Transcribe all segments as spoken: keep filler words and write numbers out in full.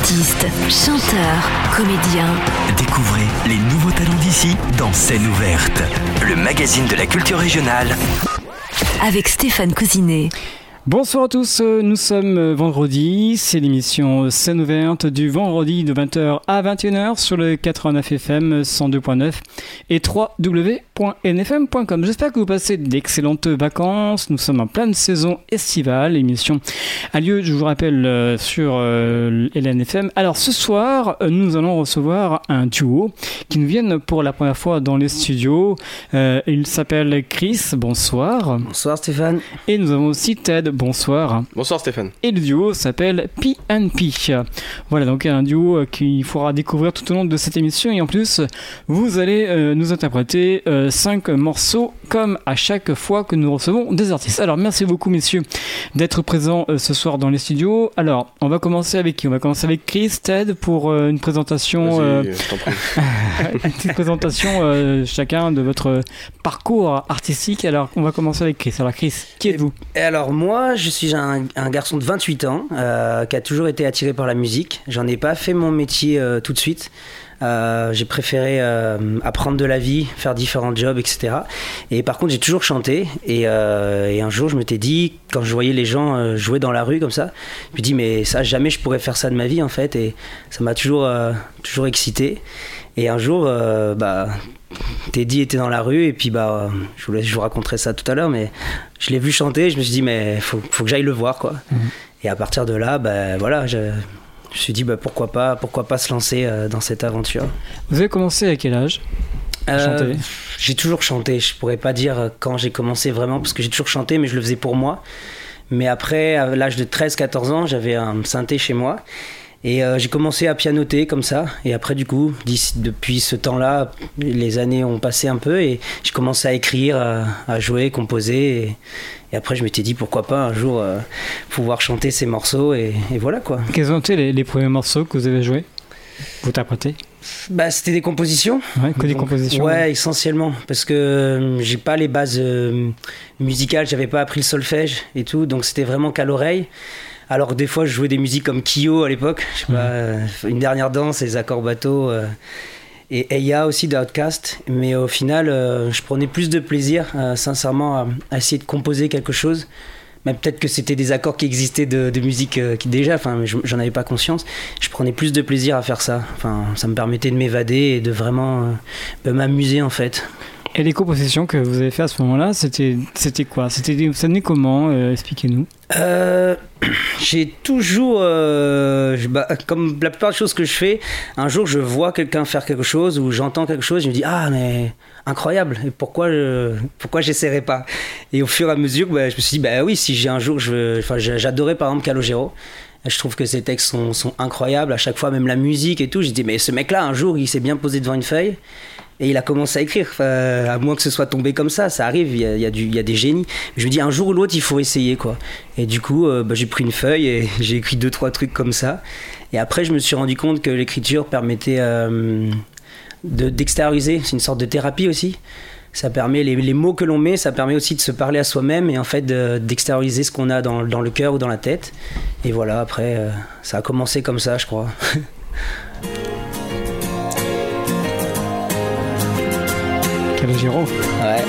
Artistes, chanteurs, comédiens. Découvrez les nouveaux talents d'ici dans Scène ouverte, le magazine de la culture régionale. Avec Stéphane Cousinet. Bonsoir à tous, nous sommes vendredi, c'est l'émission Scène ouverte du vendredi de vingt heures à vingt et une heures sur le quatre-vingt-neuf F M cent deux point neuf et w w w point n f m point com. J'espère que vous passez d'excellentes vacances, nous sommes en pleine saison estivale, l'émission a lieu, je vous rappelle, sur L N F M. Alors ce soir, nous allons recevoir un duo qui nous viennent pour la première fois dans les studios. Euh, il s'appelle Chris, bonsoir. Bonsoir Stéphane. Et nous avons aussi Ted. Bonsoir. Bonsoir Stéphane. Et le duo s'appelle P and P. Voilà, donc un duo qu'il faudra découvrir tout au long de cette émission. Et en plus, vous allez euh, nous interpréter euh, cinq morceaux comme à chaque fois que nous recevons des artistes. Alors, merci beaucoup messieurs d'être présents euh, ce soir dans les studios. Alors, on va commencer avec qui ? On va commencer avec Chris, Ted pour euh, une présentation. Euh, une petite présentation euh, chacun de votre parcours artistique. Alors, on va commencer avec Chris. Alors, Chris, qui êtes-vous ? Et alors, moi, je suis un, un garçon de vingt-huit ans euh, qui a toujours été attiré par la musique. J'en ai pas fait mon métier euh, tout de suite. Euh, j'ai préféré euh, apprendre de la vie, faire différents jobs, et cetera. Et par contre, j'ai toujours chanté. Et, euh, et un jour, je m'étais dit, quand je voyais les gens euh, jouer dans la rue comme ça, je me dis, mais ça, jamais je pourrais faire ça de ma vie en fait. Et ça m'a toujours, euh, toujours excité. Et un jour, euh, bah, Teddy était dans la rue et puis bah, je vous, je vous raconterai ça tout à l'heure, mais je l'ai vu chanter. Je me suis dit, mais faut, faut que j'aille le voir, quoi. Mmh. Et à partir de là, bah, voilà, je, je me suis dit, bah, pourquoi pas, pourquoi pas se lancer euh, dans cette aventure. Vous avez commencé à quel âge à euh, chanter ? J'ai toujours chanté. Je pourrais pas dire quand j'ai commencé vraiment, parce que j'ai toujours chanté, mais je le faisais pour moi. Mais après, à l'âge de treize quatorze ans, j'avais un synthé chez moi. Et euh, j'ai commencé à pianoter comme ça. Et après, du coup, depuis ce temps-là, les années ont passé un peu et j'ai commencé à écrire, à, à jouer, composer. Et, et après, je m'étais dit pourquoi pas un jour euh, pouvoir chanter ces morceaux. Et, et voilà quoi. Quels ont été les, les premiers morceaux que vous avez joués ? Vous interprétez ? Bah, c'était des compositions. Ouais, que des Donc, compositions. Ouais, ouais, essentiellement. Parce que euh, j'ai pas les bases euh, musicales, j'avais pas appris le solfège et tout. Donc c'était vraiment qu'à l'oreille. Alors des fois je jouais des musiques comme Kyo à l'époque, je sais pas, euh, Une dernière danse, Les accords bateaux euh, et Eya aussi d'Outcast, mais au final euh, je prenais plus de plaisir euh, sincèrement à, à essayer de composer quelque chose, même peut-être que c'était des accords qui existaient de, de musique euh, qui déjà, enfin j'en avais pas conscience, je prenais plus de plaisir à faire ça, enfin ça me permettait de m'évader et de vraiment euh, de m'amuser en fait. Et les compositions que vous avez fait à ce moment-là, c'était, c'était quoi ? C'était, ça venait comment ? euh, Expliquez-nous. Euh, j'ai toujours, euh, je, bah, comme la plupart des choses que je fais, un jour je vois quelqu'un faire quelque chose ou j'entends quelque chose, je me dis ah mais incroyable, et pourquoi je, pourquoi j'essaierais pas ? Et au fur et à mesure, bah, je me suis dit bah oui, si j'ai un jour, je, enfin j'adorais par exemple Calogero. Je trouve que ses textes sont, sont incroyables à chaque fois, même la musique et tout. J'ai dit mais ce mec-là un jour il s'est bien posé devant une feuille. Et il a commencé à écrire, enfin, à moins que ce soit tombé comme ça, ça arrive, il y a, il y a, du, il y a des génies. Je me dis, un jour ou l'autre, il faut essayer, quoi. Et du coup, euh, bah, j'ai pris une feuille et j'ai écrit deux, trois trucs comme ça. Et après, je me suis rendu compte que l'écriture permettait euh, de, d'extérioriser, c'est une sorte de thérapie aussi. Ça permet, les, les mots que l'on met, ça permet aussi de se parler à soi-même et en fait de, d'extérioriser ce qu'on a dans, dans le cœur ou dans la tête. Et voilà, après, euh, ça a commencé comme ça, je crois. Calogero. Ouais.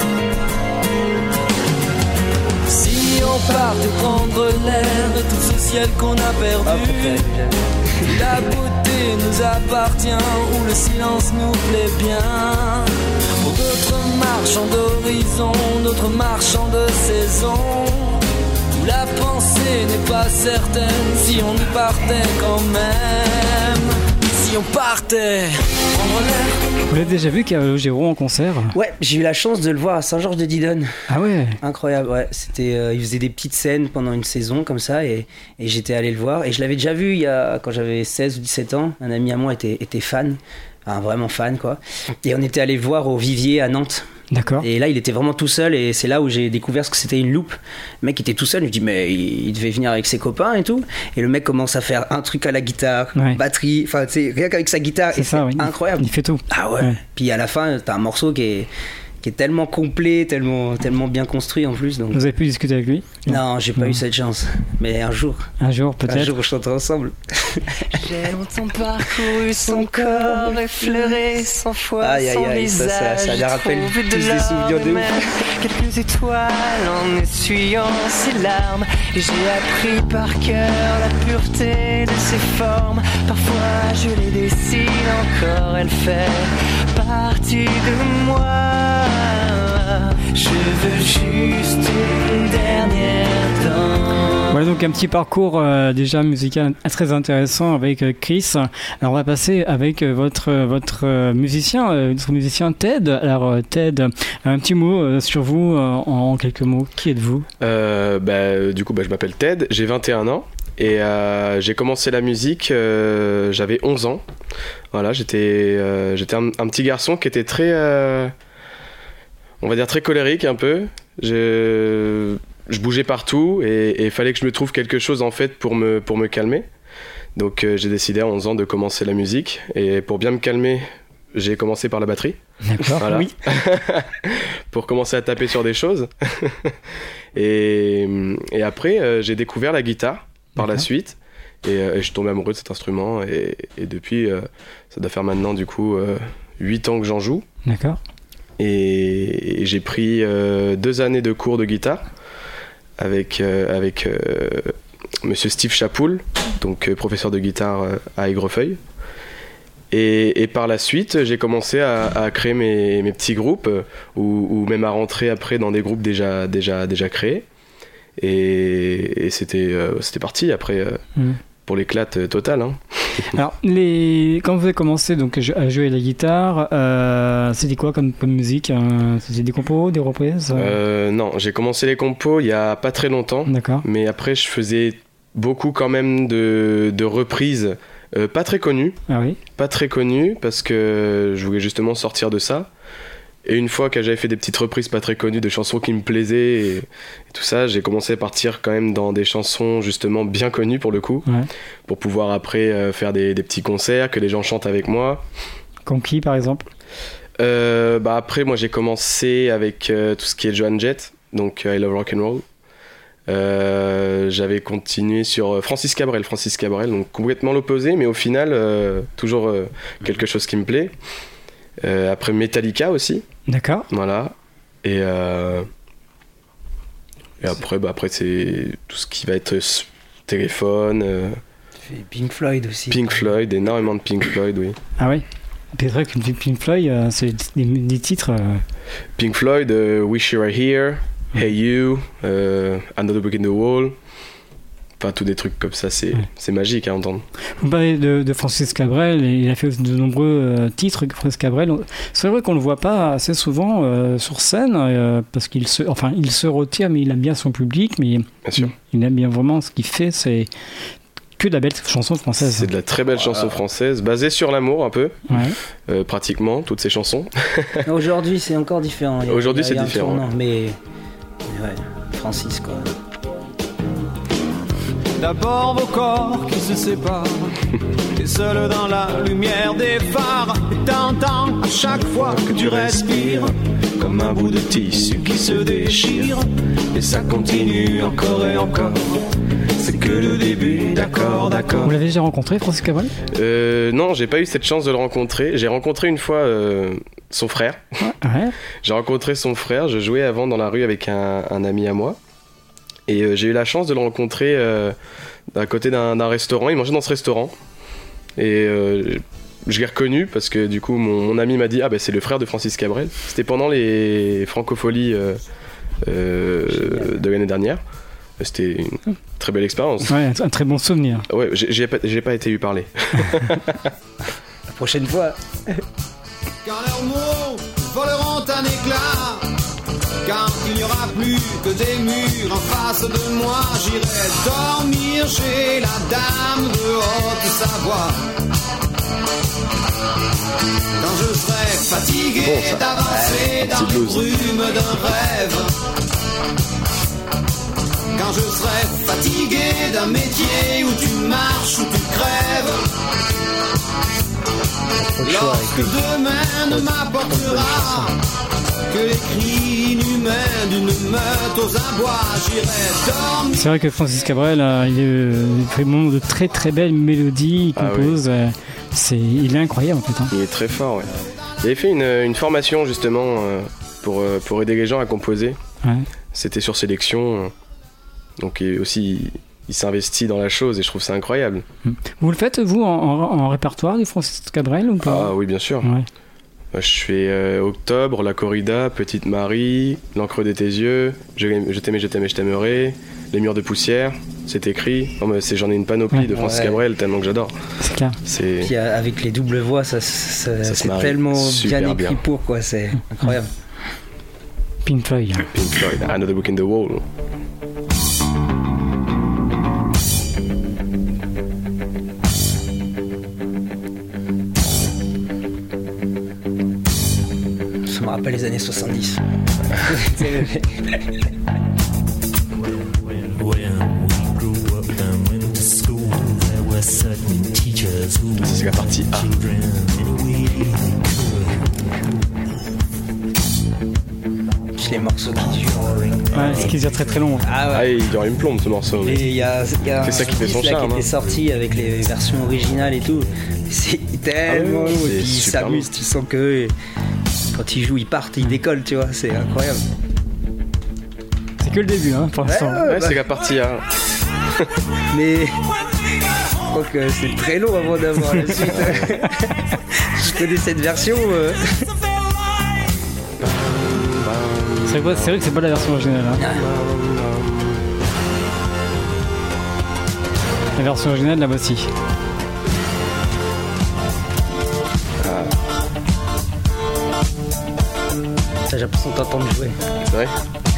Si on partait prendre l'air de tout ce ciel qu'on a perdu, oh, la beauté nous appartient ou le silence nous plaît bien. Pour d'autres marchands d'horizon, d'autres marchands de saison, où la pensée n'est pas certaine si on y partait quand même. Si on partait prendre l'air. Vous l'avez déjà vu Calogero en concert ? Ouais, j'ai eu la chance de le voir à Saint-Georges-de-Didonne. Ah ouais ? Incroyable, ouais. C'était, euh, il faisait des petites scènes pendant une saison comme ça et, et j'étais allé le voir. Et je l'avais déjà vu il y a, quand j'avais seize ou dix-sept ans. Un ami à moi était, était fan, enfin, vraiment fan quoi. Et on était allé le voir au Vivier à Nantes. D'accord. Et là, il était vraiment tout seul et c'est là où j'ai découvert ce que c'était une loupe. Le mec était tout seul, je me dis mais il devait venir avec ses copains et tout. Et le mec commence à faire un truc à la guitare, ouais. batterie, enfin tu sais, rien qu'avec sa guitare. C'est et ça, c'est oui. incroyable. Il fait tout. Ah ouais. ouais. Puis à la fin, t'as un morceau qui est qui est tellement complet, tellement, tellement bien construit en plus. Donc... Vous avez pu discuter avec lui ? Non, j'ai pas non. eu cette chance. Mais un jour. Un jour, peut-être. Un jour, on chantera ensemble. J'ai longtemps parcouru son corps, effleuré cent fois aïe, aïe, son aïe, visage. Ça, ça, ça les rappelle tous des souvenirs de ouf. Quelques étoiles en essuyant ses larmes. Et j'ai appris par cœur la pureté de ses formes. Parfois je les dessine encore, elle fait partie de moi. Je veux juste une dernière danse. Voilà donc un petit parcours euh, déjà musical très intéressant avec euh, Chris. Alors on va passer avec euh, votre votre euh, musicien, euh, votre musicien Ted. Alors euh, Ted, un petit mot euh, sur vous euh, en, en quelques mots. Qui êtes-vous ? euh, bah, Du coup, bah, je m'appelle Ted, j'ai vingt et un ans. Et euh, j'ai commencé la musique, euh, j'avais onze ans. Voilà, j'étais, euh, j'étais un, un petit garçon qui était très, euh, on va dire très colérique un peu. Je, je bougeais partout et il fallait que je me trouve quelque chose en fait pour me, pour me calmer. Donc euh, j'ai décidé à onze ans de commencer la musique. Et pour bien me calmer, j'ai commencé par la batterie. D'accord, voilà. Oui. Pour commencer à taper sur des choses. et, et après, euh, j'ai découvert la guitare. Par D'accord. la suite et, euh, et je suis tombé amoureux de cet instrument et, et depuis euh, ça doit faire maintenant du coup euh, huit ans que j'en joue. D'accord. Et, et j'ai pris euh, deux années de cours de guitare avec, euh, avec euh, monsieur Steve Chapoul, donc euh, professeur de guitare euh, à Aigrefeuille. Et, et par la suite, j'ai commencé à, à créer mes, mes petits groupes euh, ou, ou même à rentrer après dans des groupes déjà, déjà, déjà créés. Et, et c'était, euh, c'était parti après euh, mmh. pour l'éclate euh, totale. Hein. Alors, les... quand vous avez commencé donc, à jouer la guitare, euh, c'était quoi comme, comme musique hein? C'était des compos, des reprises euh, Non, j'ai commencé les compos il n'y a pas très longtemps. D'accord. Mais après, je faisais beaucoup quand même de, de reprises euh, pas très connues. Ah oui. Pas très connues parce que je voulais justement sortir de ça. Et une fois que j'avais fait des petites reprises pas très connues de chansons qui me plaisaient et, et tout ça, j'ai commencé à partir quand même dans des chansons justement bien connues pour le coup, ouais. pour pouvoir après euh, faire des, des petits concerts, que les gens chantent avec moi. Comme qui par exemple euh, bah Après moi j'ai commencé avec euh, tout ce qui est Joan Jett, donc euh, I Love Rock'n'Roll. Euh, j'avais continué sur Francis Cabrel, Francis Cabrel, donc complètement l'opposé, mais au final euh, toujours euh, quelque chose qui me plaît. Euh, après Metallica aussi. D'accord. Voilà. Et, euh, et après, bah, après, c'est tout ce qui va être téléphone. Euh, Pink Floyd aussi. Pink Floyd, énormément de Pink Floyd, oui. Ah oui. C'est vrai que Pink Floyd, euh, c'est des, des titres. Euh... Pink Floyd, uh, Wish You Were Here, mm. Hey You, uh, Another Brick in the Wall. Enfin, tous des trucs comme ça, c'est, ouais. c'est magique à entendre. Vous parlez de, de Francis Cabrel, il a fait de nombreux euh, titres, Francis Cabrel. C'est vrai qu'on ne le voit pas assez souvent euh, sur scène, euh, parce qu'il se, enfin, il se retire, mais il aime bien son public, mais bien sûr. Il, il aime bien vraiment ce qu'il fait, c'est que de la belle chanson française. C'est de la très belle voilà. chanson française, basée sur l'amour un peu, ouais. euh, pratiquement, toutes ces chansons. Aujourd'hui, c'est encore différent. A, Aujourd'hui, c'est différent. Tournant, ouais. Mais, mais ouais, Francis, quoi. D'abord vos corps qui se séparent, et seul dans la lumière des phares, et t'entends à chaque fois que tu respires, comme un bout de tissu qui se déchire, et ça continue encore et encore, c'est que le début, d'accord, d'accord. Vous l'avez déjà rencontré, Francis Cabrel ? euh, Non, j'ai pas eu cette chance de le rencontrer. J'ai rencontré une fois euh, son frère. Ouais. J'ai rencontré son frère, je jouais avant dans la rue avec un, un ami à moi. Et euh, j'ai eu la chance de le rencontrer euh, à côté d'un, d'un restaurant. Il mangeait dans ce restaurant. Et euh, je l'ai reconnu parce que du coup, mon, mon ami m'a dit « Ah ben c'est le frère de Francis Cabrel ». C'était pendant les Francopholies euh, euh, de l'année dernière. C'était une très belle expérience. Ouais, un très bon souvenir. Ouais, j'ai, j'ai, pas, j'ai pas été lui parler. La prochaine fois. Quand leurs mots voleront un éclat, quand il n'y aura plus que des murs en face de moi, j'irai dormir chez la dame de Haute-Savoie. Quand je serai fatigué bon, d'avancer ouais, dans les brumes d'un rêve, quand je serai fatigué d'un métier où tu marches, où tu crèves, choix avec lui. Lorsque demain ne m'apportera que les cris inhumains d'une meute aux abois, j'irai dormir. C'est vrai que Francis Cabrel, euh, il est vraiment de très très belles mélodies, il Ah compose, euh, c'est, il est incroyable en fait. Hein. Il est très fort, ouais. Il avait fait une, une formation justement euh, pour, euh, pour aider les gens à composer. Ouais. C'était sur sélection. euh, Donc il, aussi, il, il s'investit dans la chose et je trouve ça incroyable. Vous le faites vous en, en, en répertoire du Francis Cabrel ou pas? Ah oui, bien sûr. Ouais. Je fais euh, Octobre, La Corrida, Petite Marie, L'encre de tes yeux, Je, je t'aimais, je t'aimais, je t'aimerais, Les murs de poussière, C'est écrit. Non, mais c'est, j'en ai une panoplie Ouais. de Francis Ouais. Cabrel tellement que j'adore. C'est clair. C'est... Puis euh, avec les doubles voix, ça, ça, Ça se c'est marie tellement super bien écrit bien. pour quoi, c'est incroyable. Pink Floyd. Pink Floyd, Another Book in the Wall. Ça me rappelle les années soixante-dix. Ça, c'est la partie A. Puis les morceaux qui durent. Ouais, ce qui dure très très long. Ah Ah, ouais. il y aura une plombe ce morceau. Et il y a, il y a C'est ça qui un fait son disque là charme, qui hein. était sorti avec les versions originales et tout. C'est tellement Ah ouais, lourd. c'est Et puis ils super s'amusent, lourd. tu sens que quand ils jouent, ils partent, ils décollent, tu vois. C'est incroyable. C'est que le début, hein, pour l'instant. Ouais, Ouais, c'est la partie A. Mais je crois que c'est très long avant d'avoir la suite. Je connais cette version. euh. C'est vrai, c'est vrai que c'est pas la version originale. Hein. La version originale, la voici. Ça, j'ai l'impression de t'entendre jouer. C'est vrai.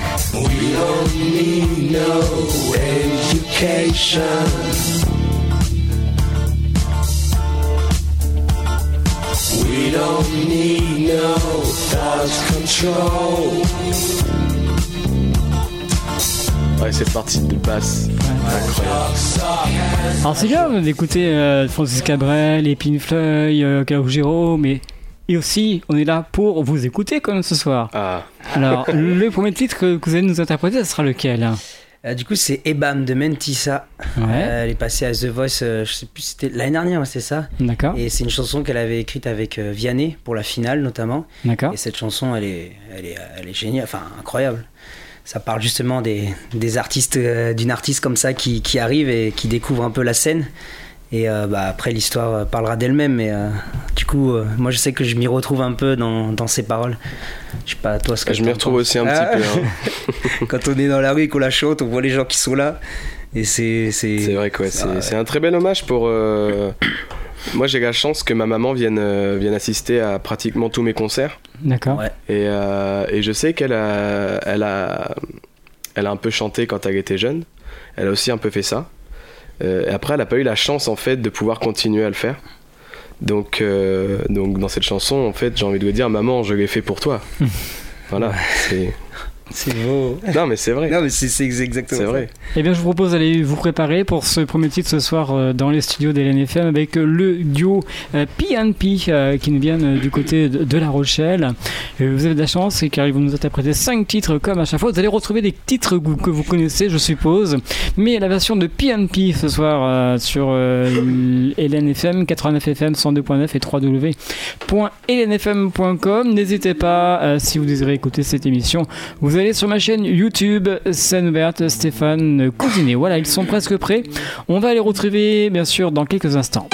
Ouais, cette partie de basse. Incroyable. Alors c'est bien d'écouter euh, Francis Cabrel, et Pink Floyd, euh, Calogero, mais et aussi on est là pour vous écouter quand même ce soir. Ah, Alors le premier titre que, que vous allez nous interpréter, ce sera lequel? Euh, du coup, c'est Ebam de Mentissa. Ouais, Euh, elle est passée à The Voice, euh, je sais plus, c'était l'année dernière, ouais, c'est ça. d'accord, Et c'est une chanson qu'elle avait écrite avec euh, Vianney pour la finale notamment. d'accord. Et cette chanson, elle est, elle est, elle est géniale, enfin incroyable. Ça parle justement des, des artistes, euh, d'une artiste comme ça qui, qui arrive et qui découvre un peu la scène. Et euh, bah, après, l'histoire euh, parlera d'elle-même. Mais euh, du coup, euh, moi, je sais que je m'y retrouve un peu dans, dans ses paroles. Je sais pas, toi, ce que je m'y t'en retrouve penses. aussi un Ah, petit peu. Hein. Quand on est dans la rue et qu'on la chante, on voit les gens qui sont là. Et c'est. C'est, C'est vrai que ouais, c'est, ouais. c'est un très bel hommage pour. euh, Moi, j'ai la chance que ma maman vienne, euh, vienne assister à pratiquement tous mes concerts. D'accord. Ouais. Et, euh, et je sais qu'elle a, elle a, elle a un peu chanté quand elle était jeune. Elle a aussi un peu fait ça. Euh, et après, elle n'a pas eu la chance en fait de pouvoir continuer à le faire. Donc, euh, donc dans cette chanson, en fait, j'ai envie de lui dire, maman, je l'ai fait pour toi. Voilà. C'est... C'est beau. Non, mais c'est vrai. Non, mais c'est, c'est exactement C'est ça. vrai. Eh bien, je vous propose d'aller vous préparer pour ce premier titre ce soir euh, dans les studios d'Hélène F M avec euh, le duo euh, P and P euh, qui nous viennent euh, du côté de, de La Rochelle. Euh, vous avez de la chance car ils vont nous interpréter cinq titres comme à chaque fois. Vous allez retrouver des titres que, que vous connaissez, je suppose, mais la version de P and P ce soir euh, sur euh, Hélène F M, quatre-vingt-neuf F M, cent deux point neuf et w w w point hélène f m point com. N'hésitez pas, euh, si vous désirez écouter cette émission, vous allez sur ma chaîne YouTube, scène ouverte, Stéphane Cousinet. Voilà, ils sont presque prêts. On va les retrouver, bien sûr, dans quelques instants.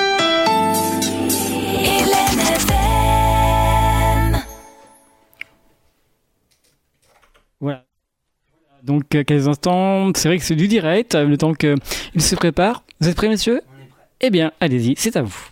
Hélène F M. Voilà. Donc, euh, quelques instants, c'est vrai que c'est du direct, le temps qu'ils se préparent. Vous êtes prêts, messieurs? Eh bien, allez-y, c'est à vous.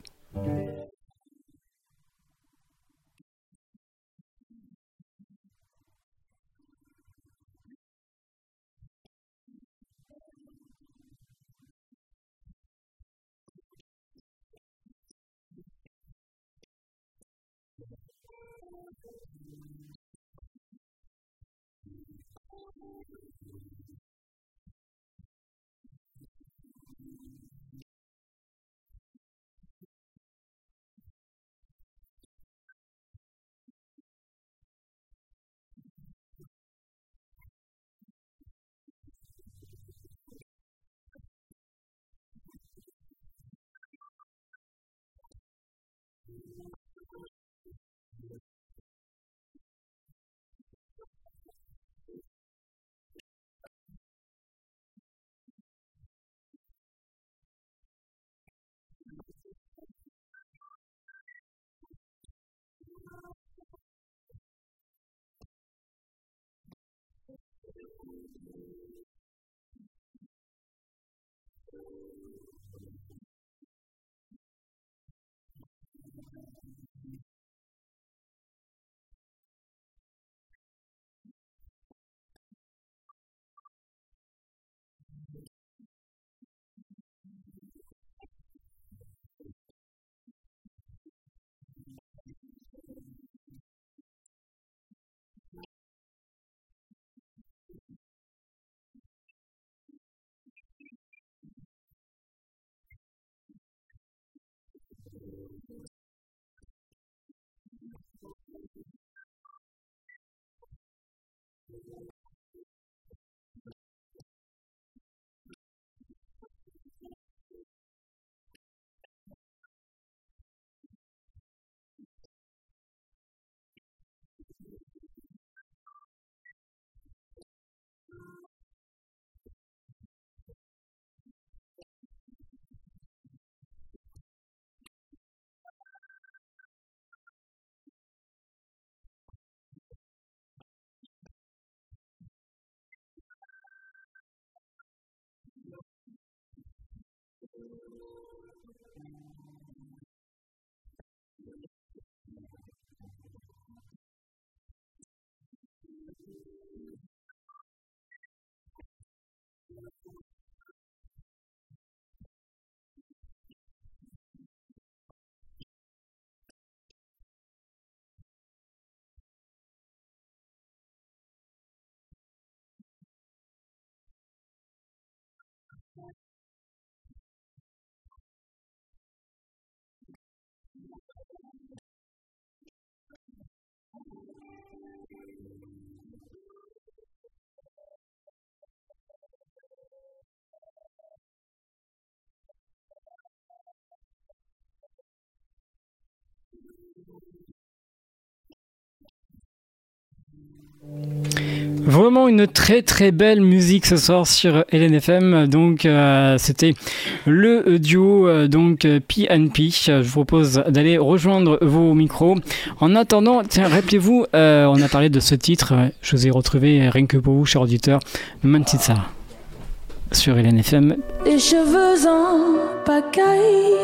Vraiment une très très belle musique ce soir sur L N F M. Donc euh, c'était le duo euh, donc P and P. Je vous propose d'aller rejoindre vos micros. En attendant, tiens, rappelez-vous, euh, on a parlé de ce titre. Je vous ai retrouvé rien que pour vous, cher auditeur, Mantissa sur L N F M. Les cheveux en pagaille,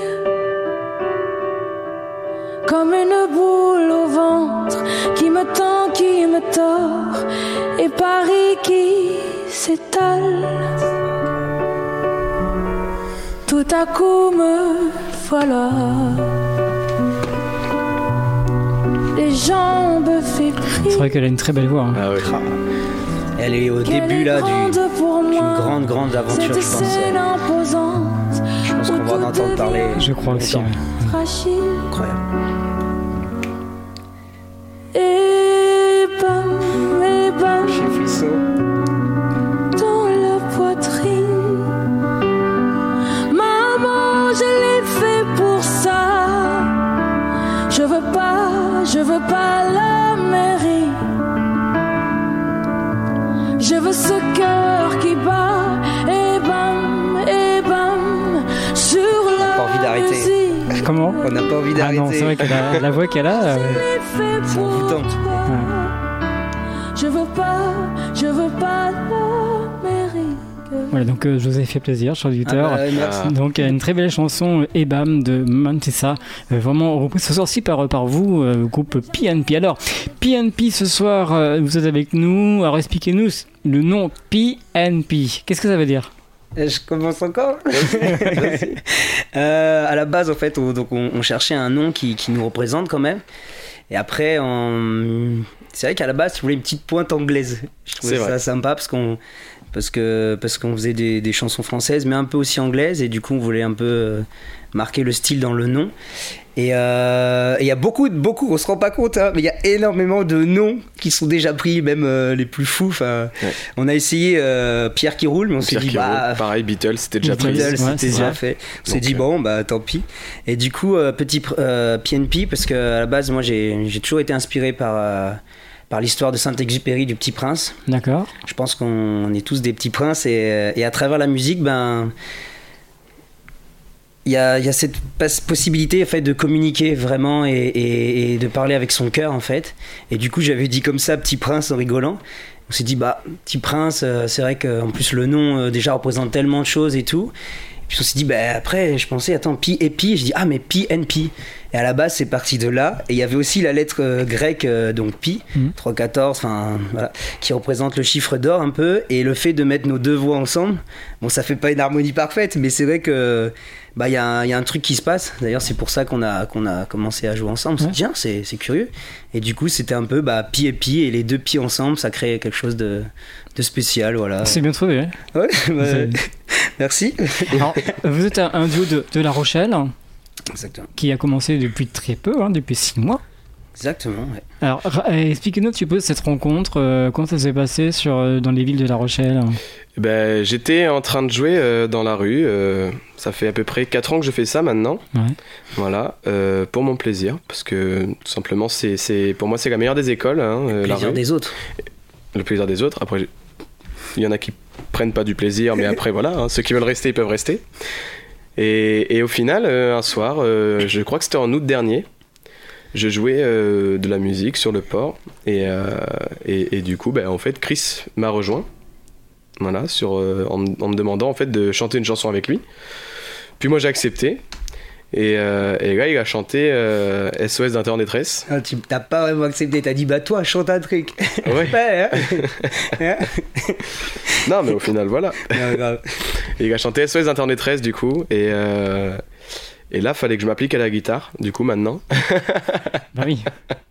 comme une boule au ventre qui me tend, qui me tord, et Paris qui s'étale. Tout à coup me voilà, les jambes fébriles. C'est vrai qu'elle a une très belle voix. Hein. Ah oui. Elle est au Qu'elle début est là grande du, pour d'une moi, grande grande aventure, je cette pense. scène imposante, Je pense qu'on va en entendre parler. Je crois aussi. longtemps. Ouais. fragile. Incroyable. Et bam, et bam, Chez Frisson. dans la poitrine. Maman, je l'ai fait pour ça. Je veux pas, je veux pas la mairie. Je veux ce cœur qui bat. Et bam, et bam, sur la Pas envie d'arrêter. musique. Comment ? On n'a pas envie Ah d'arrêter. non, c'est vrai que la, la voix qu'elle a. euh, C'est envoûtant. Je veux pas, je veux pas l'Amérique. Voilà, donc euh, je vous ai fait plaisir, cher auditeur. Ah bah, merci. Donc euh, une très belle chanson, euh, Ebam de Mantissa, euh, vraiment reprise ce soir aussi par, par vous, euh, groupe P and P. Alors, P and P ce soir, euh, vous êtes avec nous. Alors expliquez-nous le nom P and P. Qu'est-ce que ça veut dire ? Je commence encore. euh, à la base, en fait, on, donc on, on cherchait un nom qui, qui nous représente quand même. Et après, on... c'est vrai qu'à la base, tu voulais une petite pointe anglaise. Je trouvais C'est ça vrai. sympa parce qu'on parce que parce qu'on faisait des, des chansons françaises, mais un peu aussi anglaises. Et du coup, on voulait un peu euh, marquer le style dans le nom. Et euh, il y a beaucoup, de- beaucoup, on se rend pas compte, hein, mais il y a énormément de noms qui sont déjà pris, même euh, les plus fous. Enfin, Ouais. on a essayé euh, Pierre qui roule, mais on s'est Pierre dit qui bah, roule. Pareil, Beatles, c'était déjà Beatles. pris. Beatles, Ouais, c'était c'est déjà vrai. fait. On s'est Donc, dit euh, bon bah tant pis. Et du coup euh, petit pr- euh, P and P parce que à la base moi j'ai j'ai toujours été inspiré par euh, par l'histoire de Saint-Exupéry du Petit Prince. D'accord. Je pense qu'on est tous des petits princes et, euh, et à travers la musique ben il y a, il y a cette pas- possibilité en fait de communiquer vraiment et, et- et de parler avec son cœur en fait. Et du coup j'avais dit comme ça Petit Prince en rigolant. On s'est dit bah Petit Prince euh, c'est vrai qu'en plus le nom euh, déjà représente tellement de choses et tout. Puis on s'est dit, bah, après, je pensais, attends, pi et pi. Je dis, ah, mais pi and pi. Et à la base, c'est parti de là. Et il y avait aussi la lettre euh, grecque, euh, donc pi, Mhm. trois quatorze, enfin, voilà, qui représente le chiffre d'or un peu. Et le fait de mettre nos deux voix ensemble, bon, ça fait pas une harmonie parfaite, mais c'est vrai que, bah, il y, a un- il y a un truc qui se passe. D'ailleurs, c'est pour ça qu'on a, qu'on a commencé à jouer ensemble. On s'est Ouais. dit, tiens, c'est, c'est curieux. Et du coup, c'était un peu, bah, pi et pi. Et les deux pi ensemble, ça crée quelque chose de, de spécial, voilà. C'est bien trouvé. Hein. Ouais, bah, C'est- merci. Alors, vous êtes un, un duo de, de La Rochelle Exactement. qui a commencé depuis très peu, hein, depuis six mois. Exactement, ouais. Alors, ra- euh, expliquez-nous un petit peu cette rencontre, euh, comment ça s'est passé sur, euh, dans les villes de La Rochelle. Ben, j'étais en train de jouer euh, dans la rue. euh, ça fait à peu près quatre ans que je fais ça maintenant. Ouais. Voilà, euh, pour mon plaisir. Parce que tout simplement, c'est, c'est, pour moi, c'est la meilleure des écoles. Hein, euh, la Plaisir rue. des autres. Le plaisir des autres. Après, il y en a qui prennent pas du plaisir, mais après, voilà, hein, ceux qui veulent rester, ils peuvent rester. Et, et au final, euh, un soir, euh, je crois que c'était en août dernier, je jouais euh, de la musique sur le port. Et, euh, et, et du coup, ben, en fait, Chris m'a rejoint. Voilà, sur, euh, en, m- en me demandant en fait de chanter une chanson avec lui. Puis moi j'ai accepté. Et, euh, et là il a chanté euh, S O S d'Inter en détresse. Ah, tu t'as pas vraiment accepté, t'as dit bah toi chante un truc. Ouais. Ouais, hein. Non mais au final voilà. Non, grave. Et il a chanté S O S d'Inter en détresse du coup. Et, euh, et là fallait que je m'applique à la guitare du coup maintenant. Bah oui.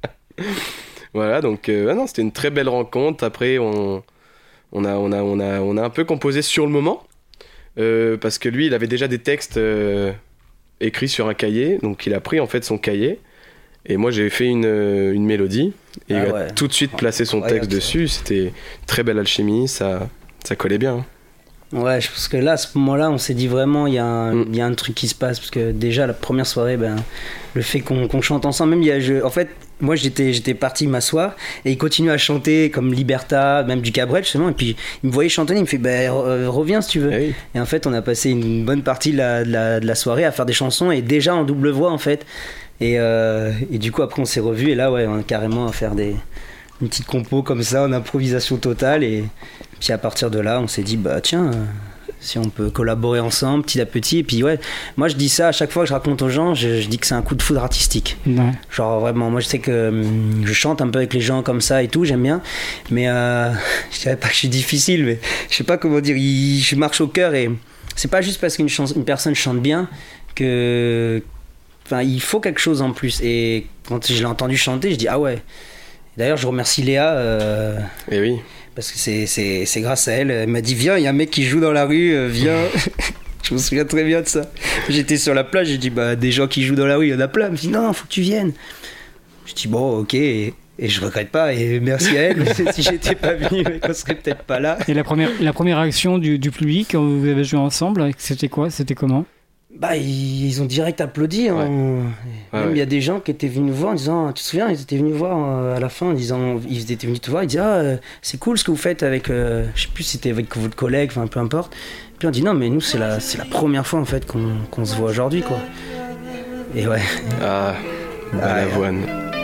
Voilà donc euh, ah non, c'était une très belle rencontre. Après on, on, a, on, a, on, a, on a un peu composé sur le moment. Euh, parce que lui il avait déjà des textes euh, écrits sur un cahier. Donc il a pris en fait son cahier. Et moi j'ai fait une, une mélodie. Et Ah il a ouais. tout de suite placé son Incroyable, texte ça. dessus. C'était une très belle alchimie. Ça, ça collait bien. Hein. Ouais, je pense que là, à ce moment-là, on s'est dit vraiment, il y, mm. y a un truc qui se passe. Parce que déjà, la première soirée, ben, le fait qu'on, qu'on chante ensemble, même il y a, je, en fait, moi j'étais, j'étais parti m'asseoir et il continue à chanter comme Liberta, même du Cabrel justement. Et puis il me voyait chantonner, il me fait ben, re, reviens si tu veux. Hey. Et en fait, on a passé une bonne partie de la, de, la, de la soirée à faire des chansons et déjà en double voix en fait. Et, euh, et du coup, après, on s'est revus et là, ouais, on a carrément à faire des, une petite compo comme ça en improvisation totale. Et puis à partir de là, on s'est dit, bah tiens, euh, si on peut collaborer ensemble petit à petit. Et puis ouais, moi je dis ça à chaque fois que je raconte aux gens, je, je dis que c'est un coup de foudre artistique. Ouais. Genre vraiment, moi je sais que hum, je chante un peu avec les gens comme ça et tout, j'aime bien. Mais euh, je dirais pas que je suis difficile, mais je sais pas comment dire, il, je marche au cœur et c'est pas juste parce qu'une chans- une personne chante bien que. Enfin, il faut quelque chose en plus. Et quand je l'ai entendu chanter, je dis ah ouais. D'ailleurs, je remercie Léa. Euh, et oui. Parce que c'est, c'est, c'est grâce à elle. Elle m'a dit viens, il y a un mec qui joue dans la rue, euh, viens. Je me souviens très bien de ça. J'étais sur la plage, j'ai dit bah des gens qui jouent dans la rue, il y en a plein. Elle me dit non, faut que tu viennes. Je dis bon, ok. Et, et je regrette pas. Et merci à elle. Si j'étais pas venu, on serait peut-être pas là. Et la première, la première réaction du, du public quand vous avez joué ensemble, c'était quoi ? C'était comment ? Bah, ils, ils ont direct applaudi. Hein. Ouais. Même il ouais, ouais. y a des gens qui étaient venus nous voir en disant, tu te souviens, ils étaient venus voir euh, à la fin en disant, ils étaient venus te voir, ils disaient, ah, euh, c'est cool ce que vous faites avec, euh, je sais plus si c'était avec votre collègue, enfin peu importe. Puis on dit, non, mais nous, c'est la, c'est la première fois en fait qu'on, qu'on se voit aujourd'hui, quoi. Et ouais. Ah, ah l'avoine.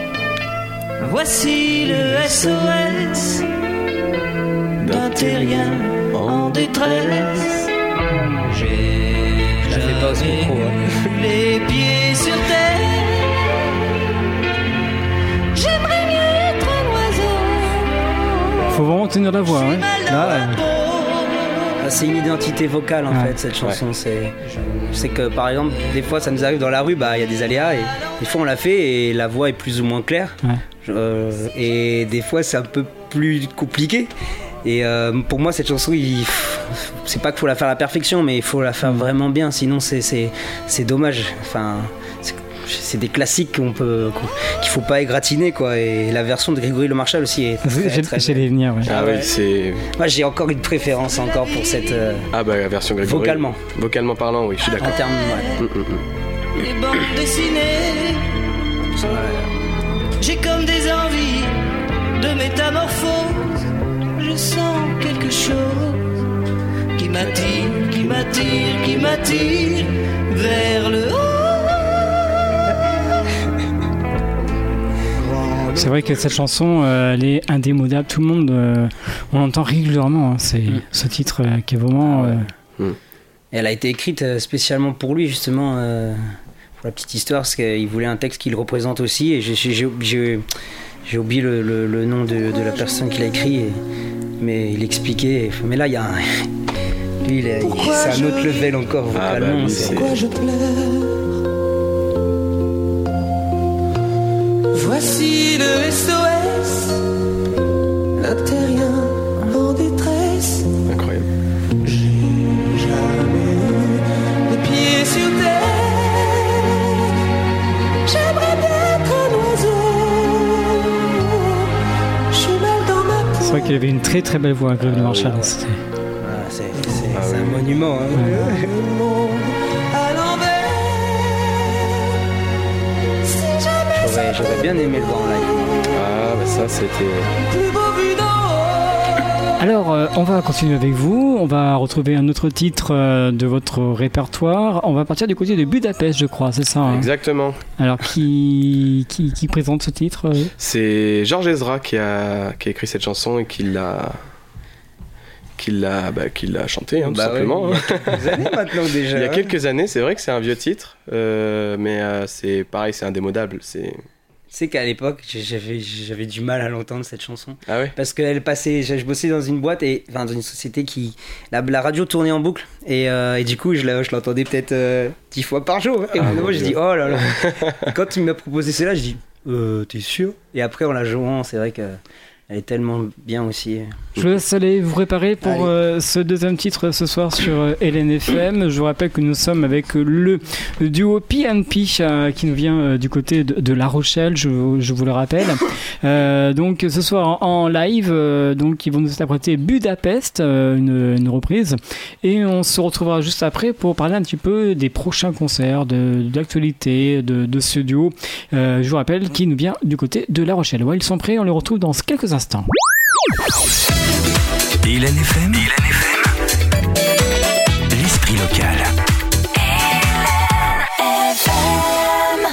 Voici le S O S d'un terrien en détresse. J'ai pas aussi pro, hein. Les pieds sur terre. J'aimerais mieux être un oiseau. Faut vraiment tenir la voix, hein. Là, ouais. Ah, c'est une identité vocale en ouais. fait cette chanson. Ouais. C'est, je sais que par exemple des fois ça nous arrive dans la rue, bah il y a des aléas et des fois on l'a fait et la voix est plus ou moins claire. Ouais. Euh, et des fois c'est un peu plus compliqué. Et euh, pour moi cette chanson, il, c'est pas qu'il faut la faire à la perfection, mais il faut la faire vraiment bien, sinon c'est, c'est, c'est dommage. Enfin, c'est, c'est des classiques qu'on peut, qu'on, qu'il faut pas égratigner, quoi. Et la version de Grégory Le Marchal aussi est très, j'ai, très j'allais venir, ouais. Ah oui, c'est... Moi j'ai encore une préférence encore pour cette... Euh, ah bah la version Grégory. Vocalement. Vocalement parlant, oui, je suis d'accord. En termes, ouais. Mmh, mmh. Les bandes dessinées. Ouais. J'ai comme des envies de métamorphose. Je sens quelque chose qui m'attire, qui m'attire, qui m'attire vers le haut. C'est vrai que cette chanson, euh, elle est indémodable. Tout le monde, euh, on l'entend régulièrement. Hein. C'est mm. ce titre euh, qui est vraiment. Euh... Mm. Elle a été écrite spécialement pour lui, justement, euh, pour la petite histoire, parce qu'il voulait un texte qui le représente aussi. Et j'ai, j'ai, j'ai, j'ai oublié le, le, le nom de, de la personne qui l'a écrit. Et... mais il expliquait, mais là il y a un... lui il est... c'est un autre level encore vocalement. Ah bah, c'est... Pourquoi je pleure? Voici le S O S, un terrien en détresse. Incroyable. J'ai jamais eu les pieds sur terre. J'aimerais bien être un oiseau. Je suis mal dans ma peau. C'est vrai qu'il avait une très très belle voix, Grégory Le Marchal. C'était... Ah, c'est, c'est, ah, c'est oui. un monument. Hein. Ouais. J'aurais, j'aurais bien aimé le voir en live. Ah, bah ça, c'était... Alors, euh, on va continuer avec vous. On va retrouver un autre titre euh, de votre répertoire. On va partir du côté de Budapest, je crois, c'est ça hein? Exactement. Alors, qui, qui, qui présente ce titre euh... C'est Georges Ezra qui a, qui a écrit cette chanson et qui l'a... Qui l'a, bah, qui l'a chanté, hein, bah tout simplement. Ouais, il y a quelques années maintenant déjà. Il y a quelques années, c'est vrai que c'est un vieux titre, euh, mais euh, c'est pareil, c'est indémodable. C'est... Tu sais qu'à l'époque, j'avais, j'avais du mal à l'entendre cette chanson. Ah ouais. Parce qu'elle passait, je, je bossais dans une boîte, et, enfin dans une société qui. La, la radio tournait en boucle, et, euh, et du coup, je, la, je l'entendais peut-être euh, dix fois par jour. Et ah, moi, j'ai dit, oh là là. Et quand il m'a proposé celle-là, je dis, euh, t'es sûr? Et après, en la jouant, c'est vrai que. elle est tellement bien aussi. Je vous laisse aller vous préparer pour euh, ce deuxième titre ce soir sur euh, L N F M. Je vous rappelle que nous sommes avec le duo P and P euh, qui nous vient euh, du côté de, de La Rochelle, je, je vous le rappelle. Euh, donc ce soir en, en live, euh, donc ils vont nous interpréter Budapest, euh, une, une reprise, et on se retrouvera juste après pour parler un petit peu des prochains concerts, de, de l'actualité de, de ce duo. Euh, je vous rappelle qu'il nous vient du côté de La Rochelle. Ouais, ils sont prêts, on les retrouve dans quelques instants. L N F M, L N F M, l'esprit local. F M.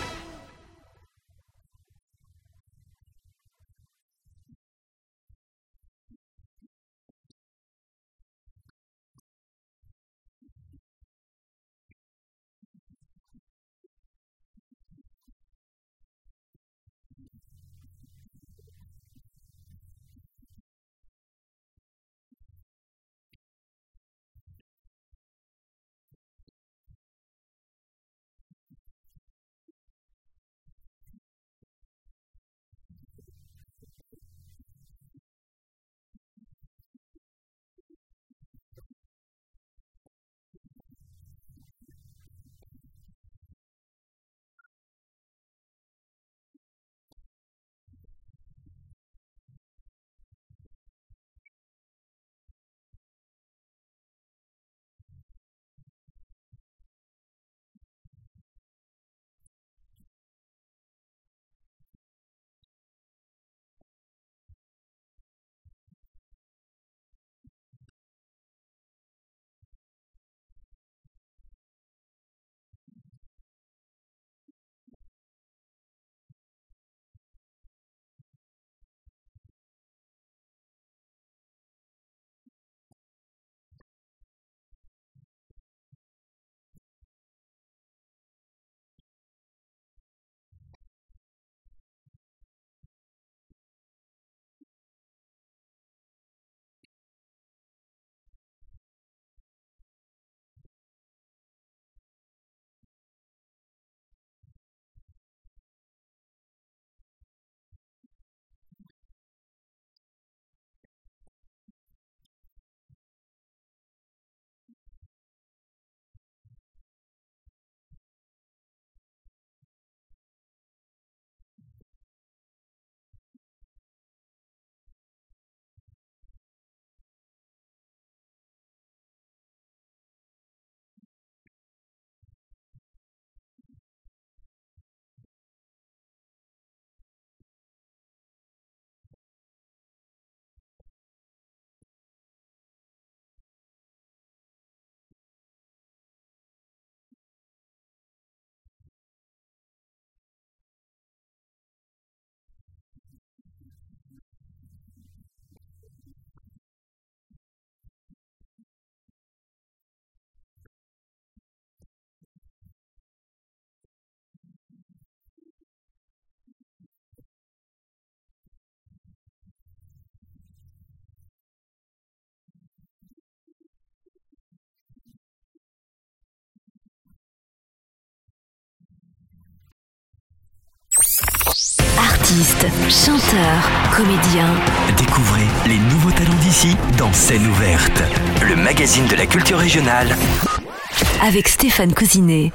Artistes, chanteurs, comédiens. Découvrez les nouveaux talents d'ici dans Scène ouverte, le magazine de la culture régionale. Avec Stéphane Cousinet.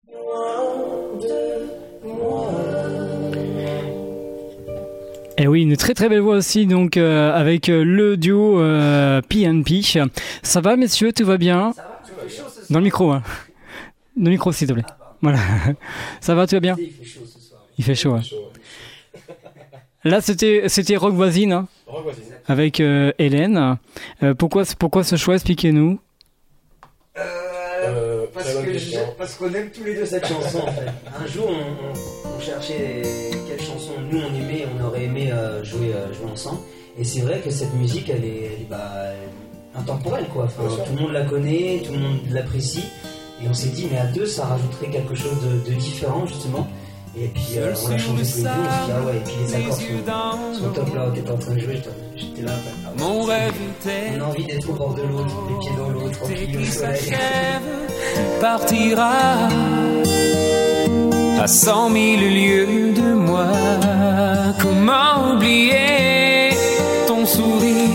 Et oui, une très très belle voix aussi, donc euh, avec euh, le duo euh, P and P. Ça va, messieurs, tout va bien? Ça va, tu fais chaud ce soir. Dans le micro, hein. Dans le micro, s'il te plaît. Ah, voilà. Ça va, tout va bien? Il fait chaud ce soir. Il fait chaud, ouais. Là, c'était c'était Rock Voisine, hein, Rock Voisine. Avec euh, Hélène. Euh, pourquoi pourquoi ce choix? Expliquez-nous. Euh, euh, parce que je, parce qu'on aime tous les deux cette chanson en fait. Un jour, on, on, on cherchait quelle chanson nous on aimait, on aurait aimé euh, jouer euh, jouer ensemble. Et c'est vrai que cette musique, elle est, elle est bah, intemporelle quoi. Enfin, tout le monde la connaît, tout le monde l'apprécie. Et on s'est dit, mais à deux, ça rajouterait quelque chose de, de différent justement. Et puis euh, on l'a changé tous les deux, on s'est dit ah ouais, et puis les accords sont, sont top là, t'étais en train de jouer, j'étais là. Bah, ah, Mon rêve on a envie d'être au bord de l'eau, les pieds dans l'eau, tranquille au soleil. Partira à cent mille lieues de moi. Comment oublier ton sourire?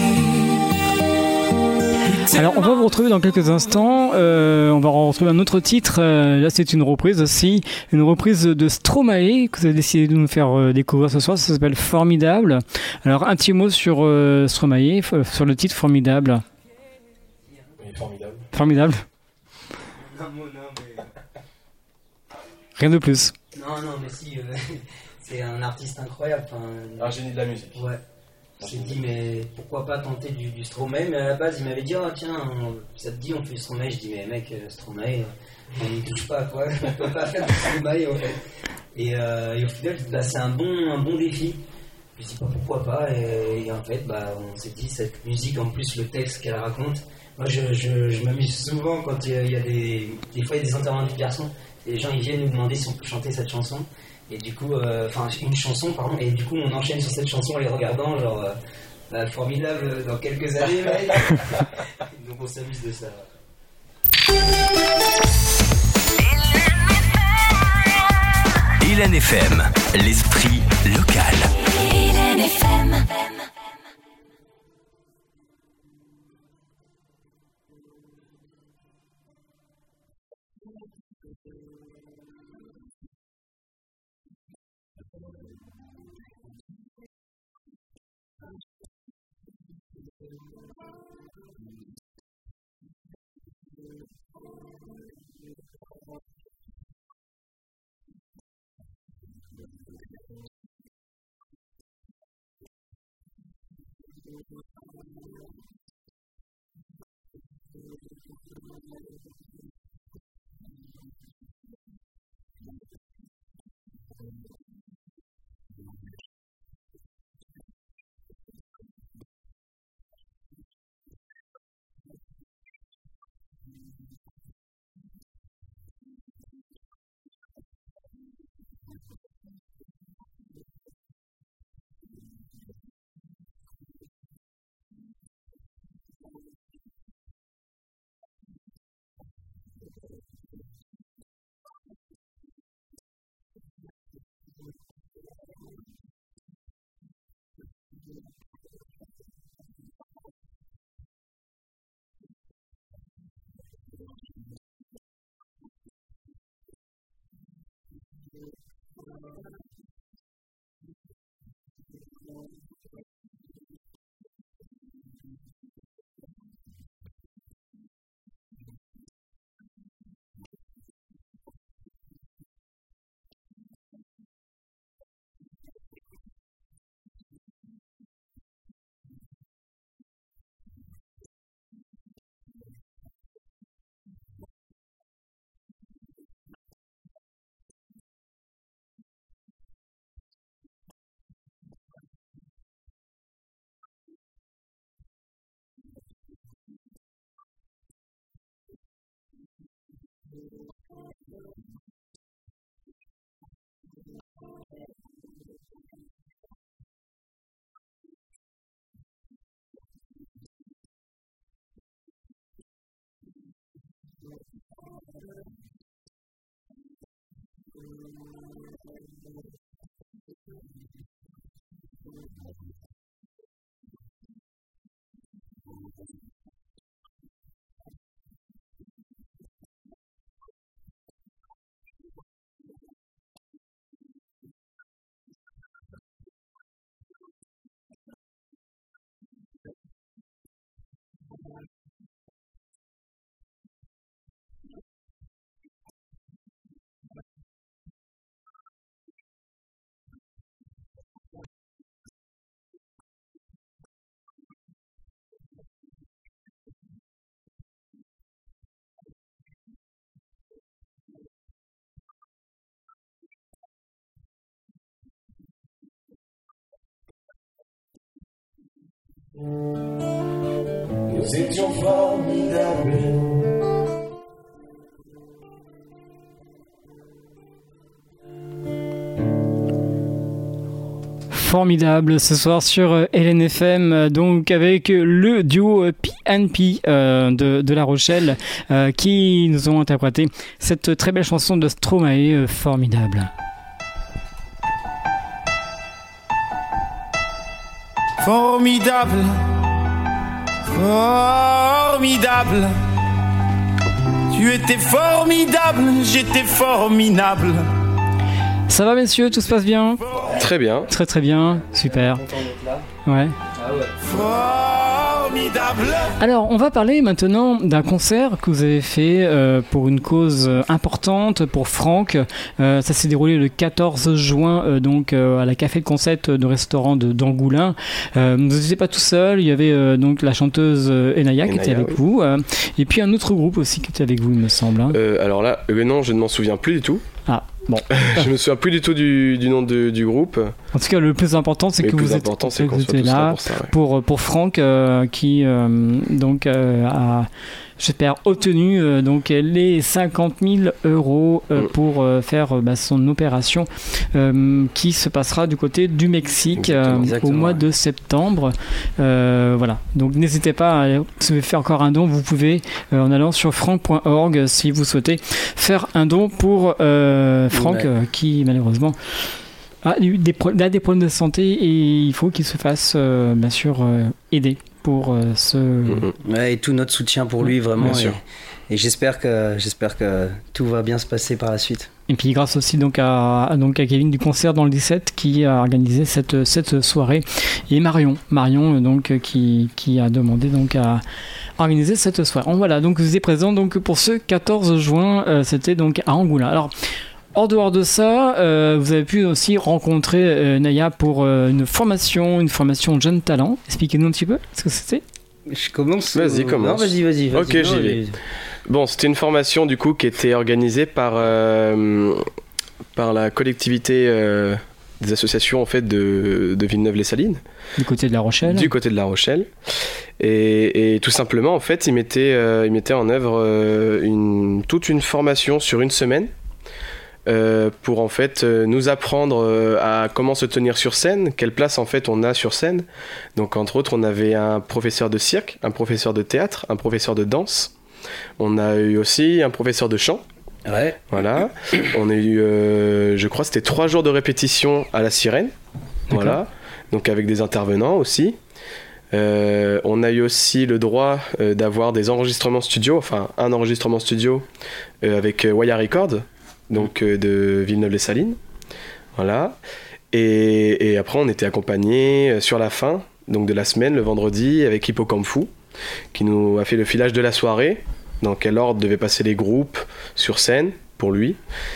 Alors on va vous retrouver dans quelques instants, euh, on va retrouver un autre titre, euh, là c'est une reprise aussi, une reprise de Stromae que vous avez décidé de nous faire euh, découvrir ce soir, ça s'appelle Formidable. Alors un petit mot sur euh, Stromae, f- sur le titre Formidable. Oui, formidable. Formidable. Non, non, mais... Rien de plus. Non, non, mais si, euh, c'est un artiste incroyable. Enfin, un génie de la musique. Ouais. On s'est dit, mais pourquoi pas tenter du, du Stromae? Mais à la base, il m'avait dit, oh tiens, on, ça te dit, on fait Stromae. Je dis, mais mec, Stromae, on n'y touche pas, quoi. On peut pas faire du Stromae, en fait. Et, euh, et au final, bah, c'est un bon, un bon défi. Je me dis, bah, pourquoi pas? Et, et en fait, bah, on s'est dit, cette musique, en plus, le texte qu'elle raconte. Moi, je, je, je m'amuse souvent quand il y a des. Des fois, il y a des enterrements de vie de garçons. Et les gens, ils viennent nous demander si on peut chanter cette chanson. Et du coup, enfin, euh, une chanson, pardon, et du coup, on enchaîne sur cette chanson en les regardant, genre, euh, bah, formidable dans quelques années, mec. Donc, on s'amuse de ça. Hélène F M, l'esprit local. Hélène F M. Nous étions formidables. Formidable ce soir sur L N F M, donc avec le duo P and P euh, de, de La Rochelle euh, qui nous ont interprété cette très belle chanson de Stromae, euh, Formidable. Formidable, formidable. Tu étais formidable, j'étais formidable. Ça va messieurs, tout se passe bien ? Très bien. Très très bien, super. Content d'être là. Ouais. Ah ouais. Formidable. Alors, on va parler maintenant d'un concert que vous avez fait euh, pour une cause euh, importante, pour Franck. Euh, ça s'est déroulé le quatorze juin, euh, donc euh, à la Café de Concept de restaurant de d'Angoulins. Euh, vous n'étiez pas tout seul, il y avait euh, donc la chanteuse euh, Enaya qui était avec oui. vous, euh, et puis un autre groupe aussi qui était avec vous, il me semble. Hein. Euh, alors là, euh, non, je ne m'en souviens plus du tout. Ah, bon. Je me souviens plus du tout du, du nom de, du groupe. En tout cas, le plus important, c'est Mais que le plus vous êtes, important, c'est que qu'on vous soit étiez tous là là pour ça, ouais. pour, pour Franck euh, qui euh, donc euh, a, j'espère, obtenu euh, donc les cinquante mille euros euh, Mm. pour euh, faire euh, bah, son opération euh, qui se passera du côté du Mexique Exactement, euh, au exactement, mois ouais. de septembre. Euh, voilà. Donc n'hésitez pas, à, si vous voulez faire encore un don, vous pouvez euh, en allant sur franck point org si vous souhaitez faire un don pour euh, Franck Ouais. euh, qui malheureusement a eu des, pro- a des problèmes de santé et il faut qu'il se fasse euh, bien sûr euh, aider pour euh, ce... Mm-hmm. Ouais, et tout notre soutien pour lui, vraiment. Bien et, sûr. et j'espère que, j'espère que tout va bien se passer par la suite. Et puis grâce aussi donc à, à- donc à Kevin du concert dans le dix-sept qui a organisé cette, cette soirée, et Marion, Marion euh, donc euh, qui, qui a demandé donc à organiser cette soirée. Donc, voilà, donc vous étiez présent donc pour ce quatorze juin, euh, c'était donc à Angoulins. Alors hors dehors de ça, euh, vous avez pu aussi rencontrer euh, Naya pour euh, une formation, une formation Jeune Talent. Expliquez-nous un petit peu ce que c'était. Je commence. Vas-y, euh, commence. Non, vas-y, vas-y. vas-y. Ok, Non, j'y vais. allez. Bon, c'était une formation du coup qui était organisée par, euh, par la collectivité euh, des associations en fait de, de Villeneuve-les-Salines, Du côté de La Rochelle. du côté de La Rochelle. Et, et tout simplement, en fait, ils mettaient, euh, ils mettaient en œuvre euh, une, toute une formation sur une semaine euh, pour en fait euh, nous apprendre euh, à comment se tenir sur scène, quelle place en fait on a sur scène. Donc entre autres, on avait un professeur de cirque, un professeur de théâtre, un professeur de danse. On a eu aussi un professeur de chant. Ouais. Voilà. On a eu, euh, je crois, c'était trois jours de répétition à la Sirène. D'accord. Voilà. Donc avec des intervenants aussi. Euh, on a eu aussi le droit euh, d'avoir des enregistrements studio, enfin un enregistrement studio euh, avec euh, Waya Records, donc euh, de Villeneuve-les-Salines. Voilà. Et, et après, on était accompagnés euh, sur la fin, donc de la semaine, le vendredi, avec Hippocampe Fou, qui nous a fait le filage de la soirée, dans quel ordre devaient passer les groupes sur scène pour lui.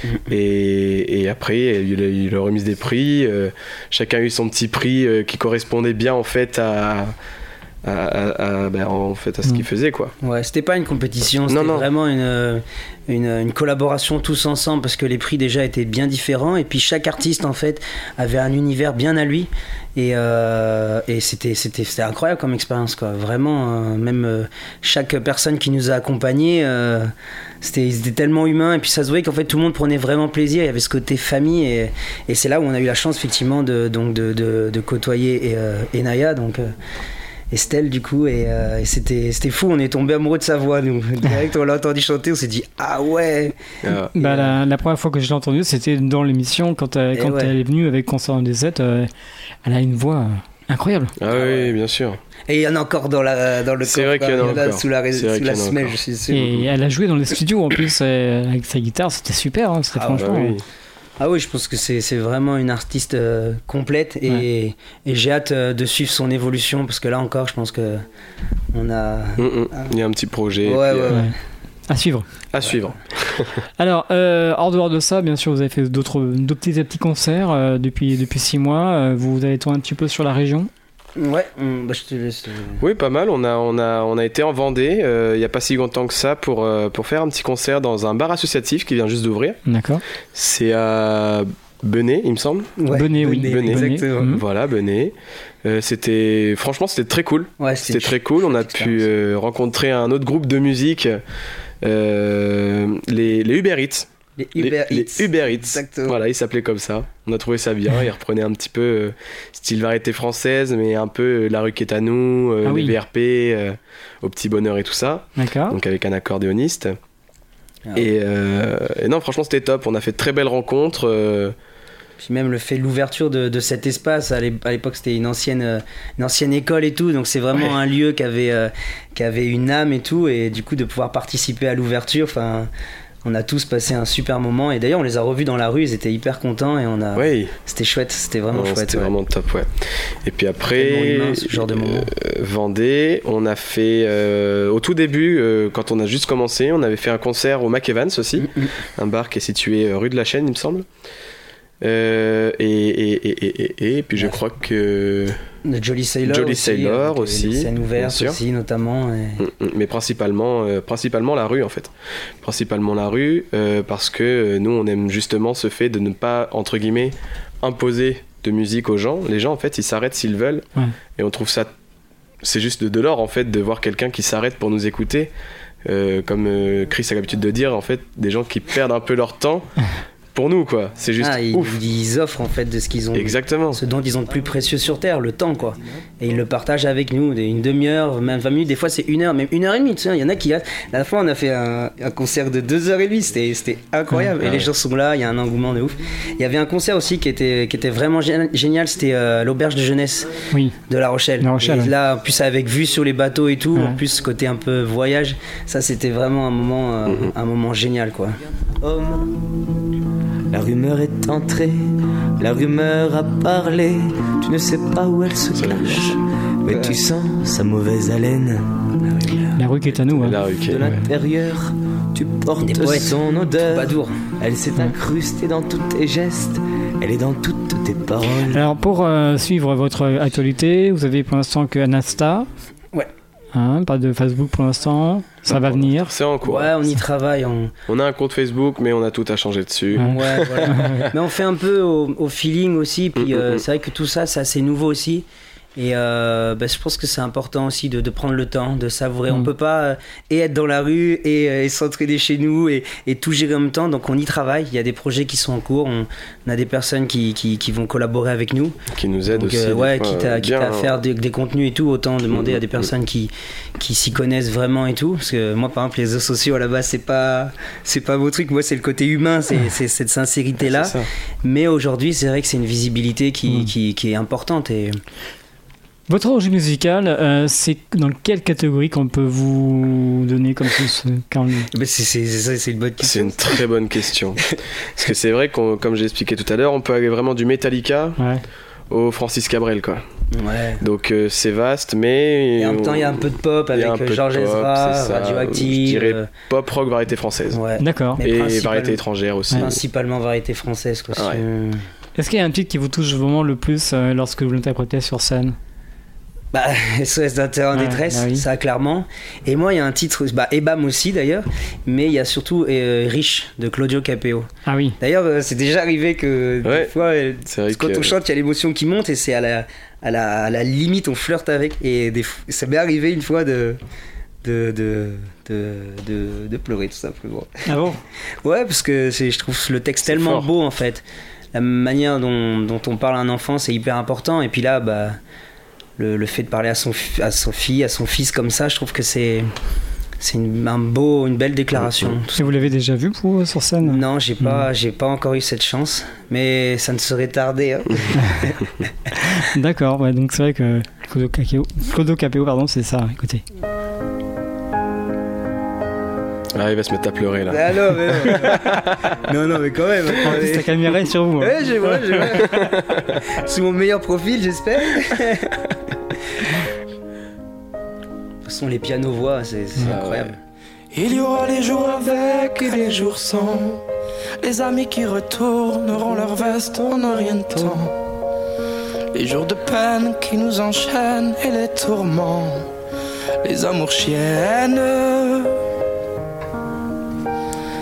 Et, et après, il a eu la remise des prix. Euh, chacun a eu son petit prix euh, qui correspondait bien en fait à, à, à, à, ben, en fait, à ce Mm. qu'il faisait, quoi. Ouais, c'était pas une compétition, c'était Non, non. vraiment une, une, une collaboration tous ensemble parce que les prix déjà étaient bien différents et puis chaque artiste en fait avait un univers bien à lui et, euh, et c'était, c'était, c'était incroyable comme expérience, quoi. Vraiment, euh, même euh, chaque personne qui nous a accompagnés, euh, c'était, c'était tellement humain et puis ça se voyait qu'en fait tout le monde prenait vraiment plaisir, il y avait ce côté famille et, et c'est là où on a eu la chance effectivement de, donc de, de, de côtoyer et, euh, Enaya, donc euh, Estelle du coup et, euh, et c'était, c'était fou, on est tombé amoureux de sa voix nous. Direct on l'a entendu chanter, on s'est dit ah ouais. Ah, Bah, Et, la, la première fois que je l'ai entendue, c'était dans l'émission quand, elle, Et quand ouais. elle est venue avec Concert en dix-sept. Euh, elle a une voix euh, incroyable. ah oui, bien sûr. Et il y en a encore dans, la, dans le C'est coffre, vrai qu'il y en a encore. sous la, ré- C'est vrai sous la qu'il y en a semelle, encore. je suis sûr. Et elle a joué dans les studios en plus euh, avec sa guitare, c'était super, hein, c'était Ah, Bah franchement. oui. Ah oui, je pense que c'est, c'est vraiment une artiste euh, complète et, Ouais. et j'ai hâte euh, de suivre son évolution parce que là encore, je pense que on a. Mm, mm. Il y a un petit projet. Ouais, puis, ouais, euh, Ouais. À suivre. à suivre. Alors, euh, hors dehors de ça, bien sûr, vous avez fait d'autres, d'autres petits, petits concerts euh, depuis, depuis six mois. Euh, vous avez tourné un petit peu sur la région. Ouais, hum, bah, je te laisse. euh, Oui, pas mal. On a, on a, on a été en Vendée euh, il n'y a pas si longtemps que ça pour, euh, pour faire un petit concert dans un bar associatif qui vient juste d'ouvrir. D'accord. C'est à Benet, il me semble. Ouais, Benet, oui. Benet, exactement. Mmh. Voilà, Benet. Euh, c'était, franchement, c'était très cool. Ouais, C'était très cool. On a pu euh, rencontrer un autre groupe de musique, euh, les, les Uber Eats. Les Uber les, Eats. les Uber Eats. Exactement. Voilà, ils s'appelaient comme ça. On a trouvé ça bien. Ils reprenaient un petit peu euh, style variété française, mais un peu euh, La rue qui est à nous, euh, Ah oui. les V R P, euh, Au petit bonheur et tout ça. D'accord. Donc avec un accordéoniste. Ah. Et, euh, et non, franchement, c'était top. On a fait de très belles rencontres. euh, Puis même le fait de l'ouverture de, de cet espace, à l'é- à l'époque c'était une ancienne, euh, une ancienne école et tout, donc c'est vraiment Ouais. un lieu qui avait, euh, qui avait une âme et tout, et du coup de pouvoir participer à l'ouverture, enfin, on a tous passé un super moment, et d'ailleurs on les a revus dans la rue, ils étaient hyper contents, et on a, Ouais. c'était chouette, c'était vraiment Non, chouette. C'était ouais. vraiment top, ouais. Et puis Tellement après, humain, ce genre de moment. euh, Vendée, on a fait, euh, au tout début, euh, quand on a juste commencé, on avait fait un concert au Mac Evans aussi, Mm, mm. un bar qui est situé euh, rue de la Chaîne, il me semble. Euh, et, et, et, et, et, et puis je Ouais. crois que... De Jolly Sailor Jolly aussi, Sailor avec, euh, aussi, les scènes bien ouvertes sûr. aussi notamment. et- Mm, mm, mais principalement, euh, principalement la rue en fait. Principalement la rue, euh, parce que euh, nous on aime justement ce fait de ne pas, entre guillemets, imposer de musique aux gens. Les gens en fait ils s'arrêtent s'ils veulent, Ouais. et on trouve ça, c'est juste de, de l'or en fait de voir quelqu'un qui s'arrête pour nous écouter. Euh, comme euh, Chris a l'habitude de dire, en fait, des gens qui perdent un peu leur temps pour nous, quoi. C'est juste Ah, ils, ouf. ils offrent en fait de ce qu'ils ont. Exactement. Ce dont ils ont de plus précieux sur Terre, le temps, quoi. Et ils le partagent avec nous, des- une demi-heure, même vingt minutes, des fois c'est une heure, même une heure et demie, tu sais. Il y en a qui... La dernière fois, on a fait un, un concert de deux heures et demie, c'était, c'était incroyable. Ah et les ouais. gens sont là, il y a un engouement de ouf. Il y avait un concert aussi qui était, qui était vraiment gé- génial, c'était euh, l'auberge de jeunesse Oui. de La Rochelle. La Rochelle, et ouais. là, en plus avec vue sur les bateaux et tout, Ouais. en plus ce côté un peu voyage, ça c'était vraiment un moment, euh, Mhm. un moment génial, quoi. La rumeur est entrée, la rumeur a parlé. Tu ne sais pas où elle se cache, mais tu sens sa mauvaise haleine. La rue qui est à nous. hein. La rue qui est- De ouais. l'intérieur, tu portes Des poètes. son odeur. Padour. Elle s'est incrustée dans tous tes gestes, elle est dans toutes tes paroles. Alors pour euh, suivre votre actualité, vous avez pour l'instant que Anasta. Ouais. Hein, pas de Facebook pour l'instant. Ça va venir. C'est en cours. Ouais, on y travaille, on... On a un compte Facebook, mais on a tout à changer dessus. Ouais. Ouais, voilà. Mais on fait un peu au, au feeling aussi, puis Mm, mm, euh, mm. c'est vrai que tout ça, c'est assez nouveau aussi. Et euh, bah, je pense que c'est important aussi de, de prendre le temps, de savourer. On Mm. peut pas euh, et être dans la rue et, euh, et s'entraider chez nous et, et tout gérer en même temps. Donc on y travaille. Il y a des projets qui sont en cours. On, on a des personnes qui, qui, qui vont collaborer avec nous. Qui nous aide Donc, aussi. euh, des ouais, fois, quitte à, quitte bien, à faire des, des contenus et tout, autant demander Mm, à des mm, personnes qui, qui s'y connaissent vraiment et tout. Parce que moi, par exemple, les réseaux sociaux à la base, c'est pas, c'est pas mon truc. Moi, c'est le côté humain, c'est, c'est cette sincérité-là. C'est ça. Mais aujourd'hui, c'est vrai que c'est une visibilité qui, Mm. qui, qui est importante. Et Votre origine musicale, euh, c'est dans quelle catégorie qu'on peut vous donner comme plus euh, quand... ben, c'est, c'est, c'est, ça, c'est une bonne C'est question. une très bonne question. Parce que c'est vrai qu'on, comme j'ai expliqué tout à l'heure, on peut aller vraiment du Metallica Ouais. au Francis Cabrel, quoi. Ouais. Donc euh, c'est vaste, mais Et en même temps, il y a un peu de pop il y a un avec peu de Georges pop, Ezra, c'est ça. Radioactive. Je dirais euh, pop rock variété française ouais. D'accord. Mais et principalement- variété étrangère aussi. Principalement variété française. Quoi. Ouais. C'est- Est-ce qu'il y a un titre qui vous touche vraiment le plus euh, lorsque vous l'interprétez sur scène? Bah, S O S d'Inter en Ouais, détresse, bah oui. ça clairement. Et moi, il y a un titre, bah, Ebam aussi d'ailleurs, mais il y a surtout euh, Riche de Claudio Capeo. Ah oui. D'ailleurs, euh, c'est déjà arrivé que Ouais, des fois, euh, c'est vrai quand que- on chante, il y a l'émotion qui monte et c'est à la, à la, à la limite, on flirte avec. Et des, f- ça m'est arrivé une fois de. De, de, de, de, de pleurer tout simplement. Ah bon? Ouais, parce que c'est, je trouve le texte C'est tellement fort. beau en fait. La manière dont, dont on parle à un enfant, c'est hyper important. Et puis là, bah, le, le fait de parler à son, fi- à son fille, à son fils comme ça, je trouve que c'est, c'est une, un beau, une belle déclaration. Et vous l'avez déjà vu pour, sur scène? Non, j'ai pas, j'ai pas encore eu cette chance, mais ça ne serait tardé. Hein. D'accord, ouais, donc c'est vrai que Claudio Capeo, Claudio Capeo, pardon, c'est ça, écoutez. Ah, il va se mettre à pleurer là. Ah non, mais non. non, non, mais quand même. En plus, la caméra est sur vous. hein. Ouais, j'ai vrai, j'ai vrai. C'est mon meilleur profil, j'espère. De toute façon, les pianos-voix, c'est, c'est Ah, incroyable. Il y aura les jours avec et les jours sans. Les amis qui retourneront leur veste en un rien de temps. Les jours de peine qui nous enchaînent et les tourments. Les amours chiennes. À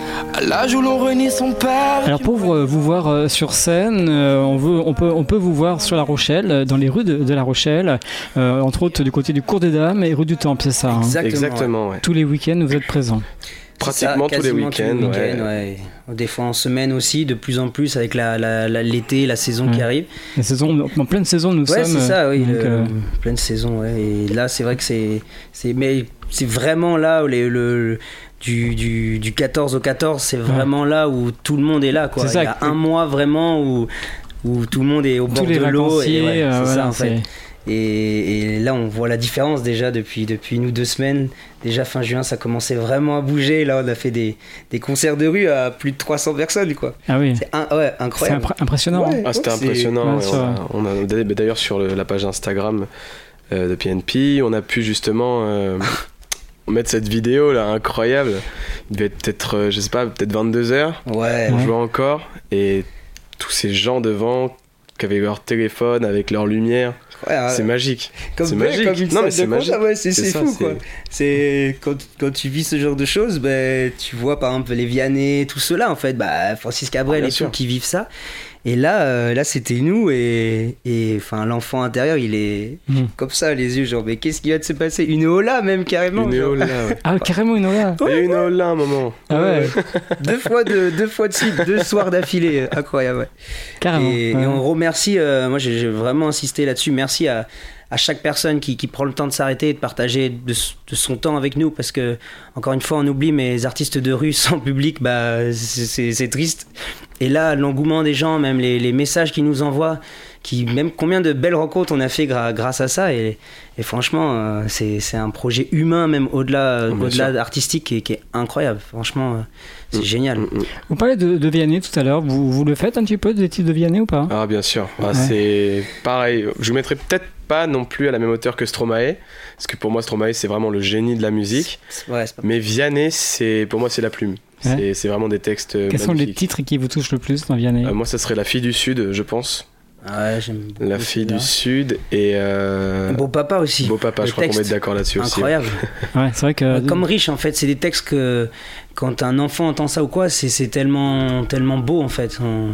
l'âge où l'on renie son père. Alors pour vous voir euh, sur scène, euh, on, veut, on, peut, on peut vous voir sur La Rochelle, euh, dans les rues de, de La Rochelle, euh, entre autres du côté du Cours des Dames et rue du Temple, c'est ça hein. Exactement. Exactement, ouais. Tous les week-ends, vous êtes présents. Pratiquement ça, tous les week-ends. Tous les week-ends ouais. ouais. Des fois en semaine aussi, de plus en plus avec la, la, la, l'été, la saison ouais. qui arrive. La saison, en pleine saison, nous ouais, sommes. Ouais, c'est ça, oui. Donc, le, euh... pleine saison, ouais. Et là, c'est vrai que c'est, c'est, mais c'est vraiment là où les, le, du, du, du quatorze au quatorze, c'est vraiment ouais. là où tout le monde est là, quoi. C'est ça, il y a que... un mois vraiment où, où tout le monde est au bord tous les de l'eau. Et ouais, euh, c'est voilà, ça, en fait. C'est... Et, et là, on voit la différence déjà depuis, depuis nous deux semaines. Déjà fin juin, ça commençait vraiment à bouger. Là, on a fait des, des concerts de rue à plus de trois cents personnes, quoi. Ah oui. C'est un, ouais, incroyable. C'est impr- impressionnant. Ouais, ah, c'était ouais, impressionnant. Ouais, ouais, on, a, on a d'ailleurs sur le, la page Instagram euh, de P N P, on a pu justement euh, mettre cette vidéo là incroyable. Il devait être peut-être, euh, je sais pas, peut-être vingt-deux heures. Ouais. On ouais. jouait encore et tous ces gens devant qui avaient leur téléphone avec leur lumière. Ouais, ouais. C'est magique. Comme c'est ouais, magique. Comme non mais c'est magique. Ah ouais, c'est, c'est, c'est ça, fou c'est... quoi. C'est quand, quand tu vis ce genre de choses, ben tu vois par exemple les Vianney, tout cela en fait, bah Francis Cabrel ah, et tout qui vivent ça. Et là, euh, là c'était nous et et enfin l'enfant intérieur, il est mmh. comme ça, les yeux genre mais qu'est-ce qui va de se passer? Une hola même carrément. Une hola. Ouais. Ah carrément une hola. Il y a une hola un moment. Ah ouais. deux fois de deux fois de suite, deux soirs d'affilée, incroyable. Ouais. Carrément. Et, ouais. et on remercie. Euh, moi j'ai, j'ai vraiment insisté là-dessus. Merci à à chaque personne qui, qui prend le temps de s'arrêter et de partager de, de son temps avec nous, parce que encore une fois on oublie, mais les artistes de rue sans public, bah c'est, c'est, c'est triste. Et là l'engouement des gens, même les, les messages qu'ils nous envoient, qui, même combien de belles rencontres on a fait gra- grâce à ça, et, et franchement euh, c'est, c'est un projet humain même au-delà, oh, au-delà artistique qui est, qui est incroyable, franchement euh, c'est mmh, génial. Mmh. Vous parlez de, de Vianney tout à l'heure, vous, vous le faites un petit peu des titres de Vianney ou pas? Ah bien sûr, ah, ouais. C'est pareil, je vous mettrai peut-être pas non plus à la même hauteur que Stromae, parce que pour moi Stromae c'est vraiment le génie de la musique, ouais, c'est pas... mais Vianney c'est, pour moi c'est la plume, ouais. c'est, c'est vraiment des textes Quels magnifiques. sont les titres qui vous touchent le plus dans Vianney? euh, Moi ça serait La Fille du Sud, je pense. Ah ouais, j'aime beaucoup. La Fille du Sud et euh... Beau Papa aussi. Beau Papa, le je crois qu'on va être d'accord là-dessus incroyable. aussi. Incroyable. Ouais, c'est vrai que comme Riche en fait, c'est des textes que quand un enfant entend ça ou quoi, c'est, c'est tellement tellement beau en fait. On...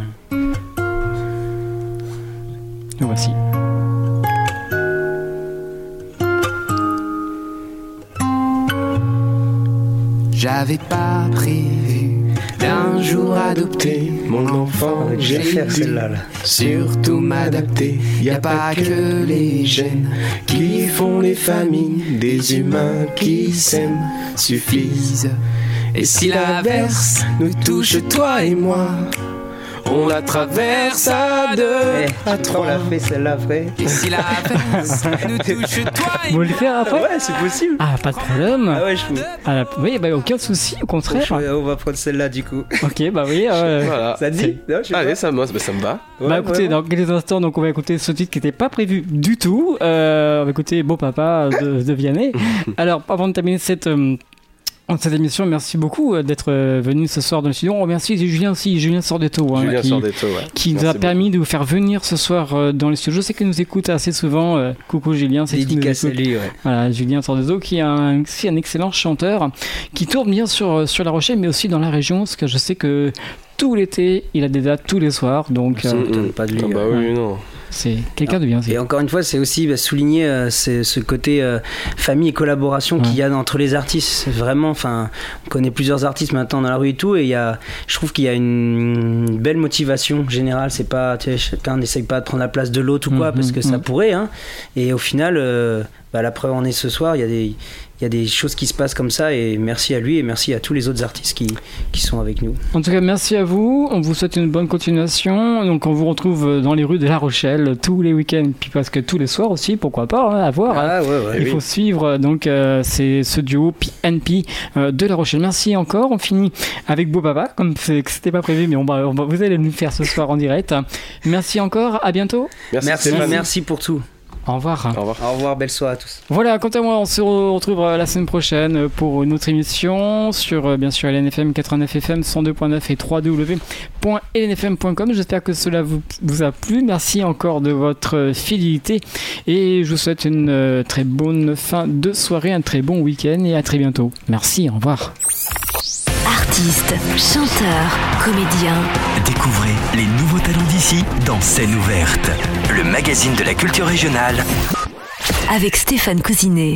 Le voici. J'avais pas prévu d'un jour adopter mon enfant, j'ai fait celle-là là. Surtout m'adapter. Y a pas que les gènes qui font les familles, des humains qui s'aiment suffisent. Et si l'averse nous touche toi et moi, on la traverse à deux, eh, à trois. On l'a fait celle-là après. Et si l'averse nous touche toi et moi, vous le faire après? Ouais, c'est possible. Ah, pas de problème. Ah ouais, je peux. Ah, la... Oui, bah aucun souci, au contraire. On va prendre celle-là du coup. Ok, bah oui. Euh... Voilà. Ça te dit? Non, je sais Allez, pas. ça, moi, ça me va. Ouais, bah écoutez, vraiment. dans quelques instants, donc on va écouter ce titre qui n'était pas prévu du tout. Euh, on va écouter Beau Papa de, de Vianney. Alors, avant de terminer cette. Euh, cette émission, merci beaucoup d'être venu ce soir dans le studio. On remercie Julien aussi, Julien Sordetto, hein, Julien qui, Sordetto, ouais. qui nous merci a permis beaucoup. de vous faire venir ce soir dans les studios. Je sais qu'il nous écoute assez souvent. Euh, coucou Julien, c'est dédicace à lui, ouais. Voilà, Julien Sordetto qui est un, aussi un excellent chanteur qui tourne bien sur, sur La Rochelle, mais aussi dans la région, parce que je sais que tout l'été, il a des dates tous les soirs. Donc, ça euh, m'étonne pas de lui. Ah bah ouais. oui, non. C'est quelqu'un de bien. C'est... Et encore une fois, c'est aussi bah, souligner euh, c'est, ce côté euh, famille et collaboration ouais. qu'il y a entre les artistes. C'est vraiment, enfin, on connaît plusieurs artistes maintenant dans la rue et tout, et il y a, je trouve qu'il y a une, une belle motivation générale. C'est pas, tu sais, chacun n'essaye pas de prendre la place de l'autre ou quoi, mmh, parce que mmh. ça pourrait. Hein. Et au final, euh, bah, la preuve en est ce soir. Il y a des Il y a des choses qui se passent comme ça, et merci à lui et merci à tous les autres artistes qui, qui sont avec nous. En tout cas, merci à vous. On vous souhaite une bonne continuation. Donc, on vous retrouve dans les rues de La Rochelle tous les week-ends, puis parce que tous les soirs aussi, pourquoi pas, hein, à voir. Ah, ouais, ouais, Il oui. faut suivre donc euh, c'est ce duo P N P euh, de La Rochelle. Merci encore. On finit avec Beau Papa, comme c'est, c'était pas prévu, mais on va, on va, vous allez nous faire ce soir en direct. Merci encore. À bientôt. Merci, merci, merci. merci pour tout. Au revoir. Au revoir. Au revoir, belle soirée à tous. Voilà, quant à moi, on se retrouve la semaine prochaine pour une autre émission sur, bien sûr, L N F M quatre-vingt-neuf F M cent deux point neuf et w w w point l n f m point com. J'espère que cela vous, vous a plu. Merci encore de votre fidélité et je vous souhaite une très bonne fin de soirée, un très bon week-end et à très bientôt. Merci, au revoir. Arte Artistes, chanteurs, comédiens. Découvrez les nouveaux talents d'ici dans Scène ouverte, le magazine de la culture régionale. Avec Stéphane Cousinet.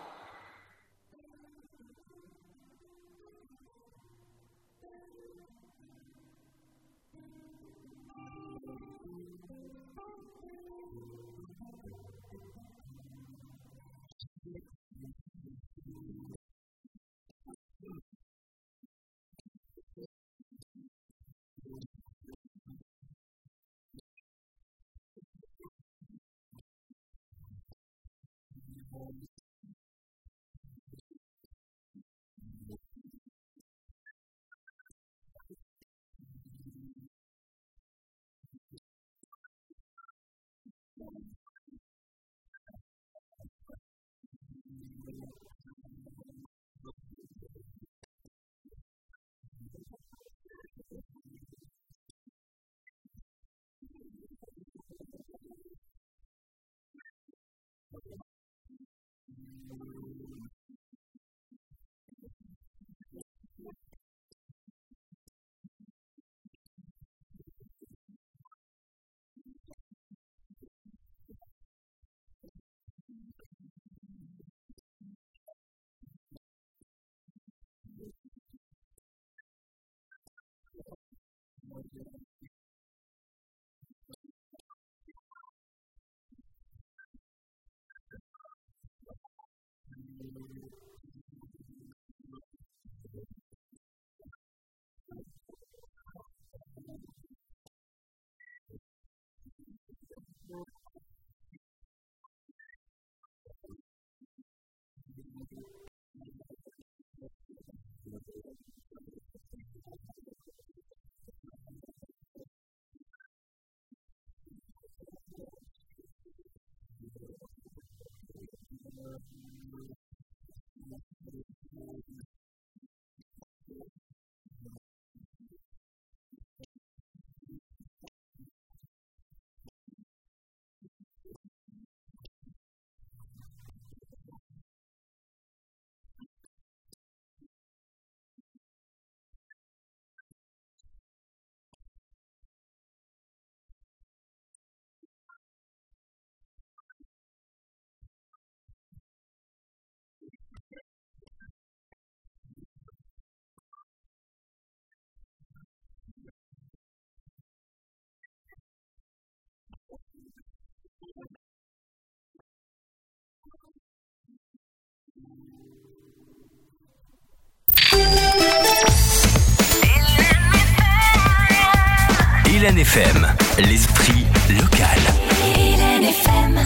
Hélène F M, l'esprit local. Hélène F M.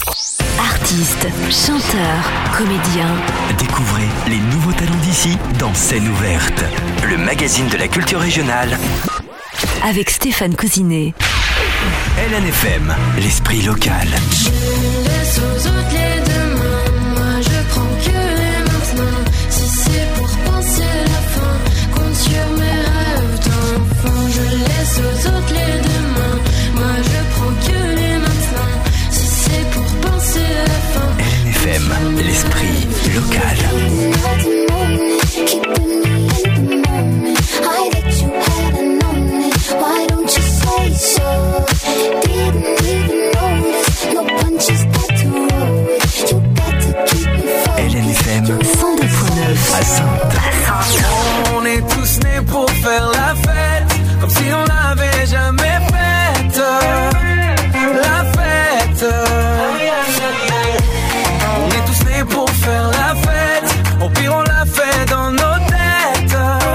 Artistes, chanteurs, comédiens. Découvrez les nouveaux talents d'ici dans Scène ouverte, le magazine de la culture régionale. Avec Stéphane Cousinet. Hélène F M, l'esprit local. Je laisse aux autres les demain, moi je prends que les maintenant. Si c'est pour penser la fin, compte sur mes rêves d'enfant. Je laisse aux autres les demain, moi je prends que les maintenant. Si c'est pour penser la fin. Hélène F M, l'esprit local. Why don't you say so? Didn't even notice. No punches got to roll with. You got to keep me focused. Hélène F M, cent deux virgule neuf à Sainte. On est tous nés pour faire la fête, comme si on l'avait jamais faite. La fête. On est tous nés pour faire la fête. Au pire on l'a fait dans nos têtes,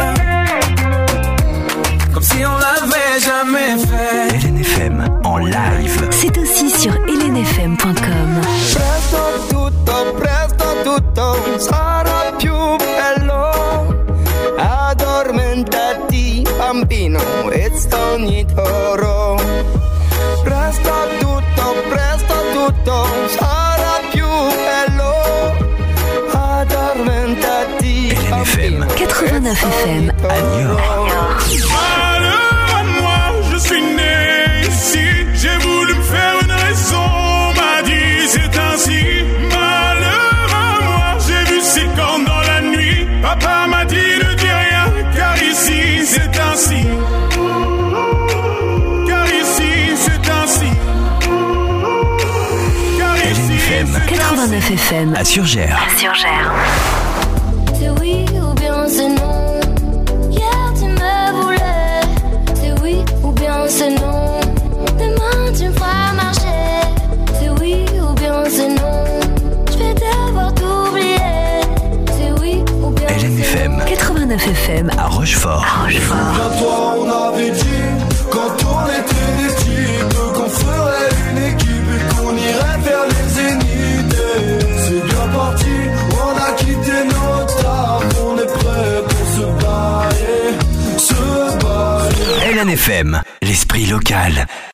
comme si on l'avait jamais fait. Hélène F M en live. C'est aussi sur hélène f m point com. Presto tutto, presto tutto sarà più bello. Addormentati bambino e sogni toro. Presto tutto, presto tutto sarà più bello. Addormentati bambino. quatre-vingt-neuf F M à Niort. Alors à moi, je suis né ici. J'ai voulu me faire une raison, m'a dit c'est ainsi. Malheur à moi, j'ai vu ses cornes dans la nuit. Papa m'a dit ne dis rien, car quatre-vingt-neuf F M à Surgères. À Surgères. C'est oui ou bien c'est non. Hier tu me voulais. C'est oui ou bien c'est non. Demain tu me feras marcher. C'est oui ou bien c'est non. Je vais devoir t'oublier. C'est oui ou bien L N F M quatre-vingt-neuf F M à Rochefort. À Rochefort. À toi on avait dit quand on était des types qu'on ferait une équipe et qu'on irait vers les zéniths. C'est bien parti, on a quitté notre taf, on est prêt pour se barrer, se barrer. L N F M, l'esprit local.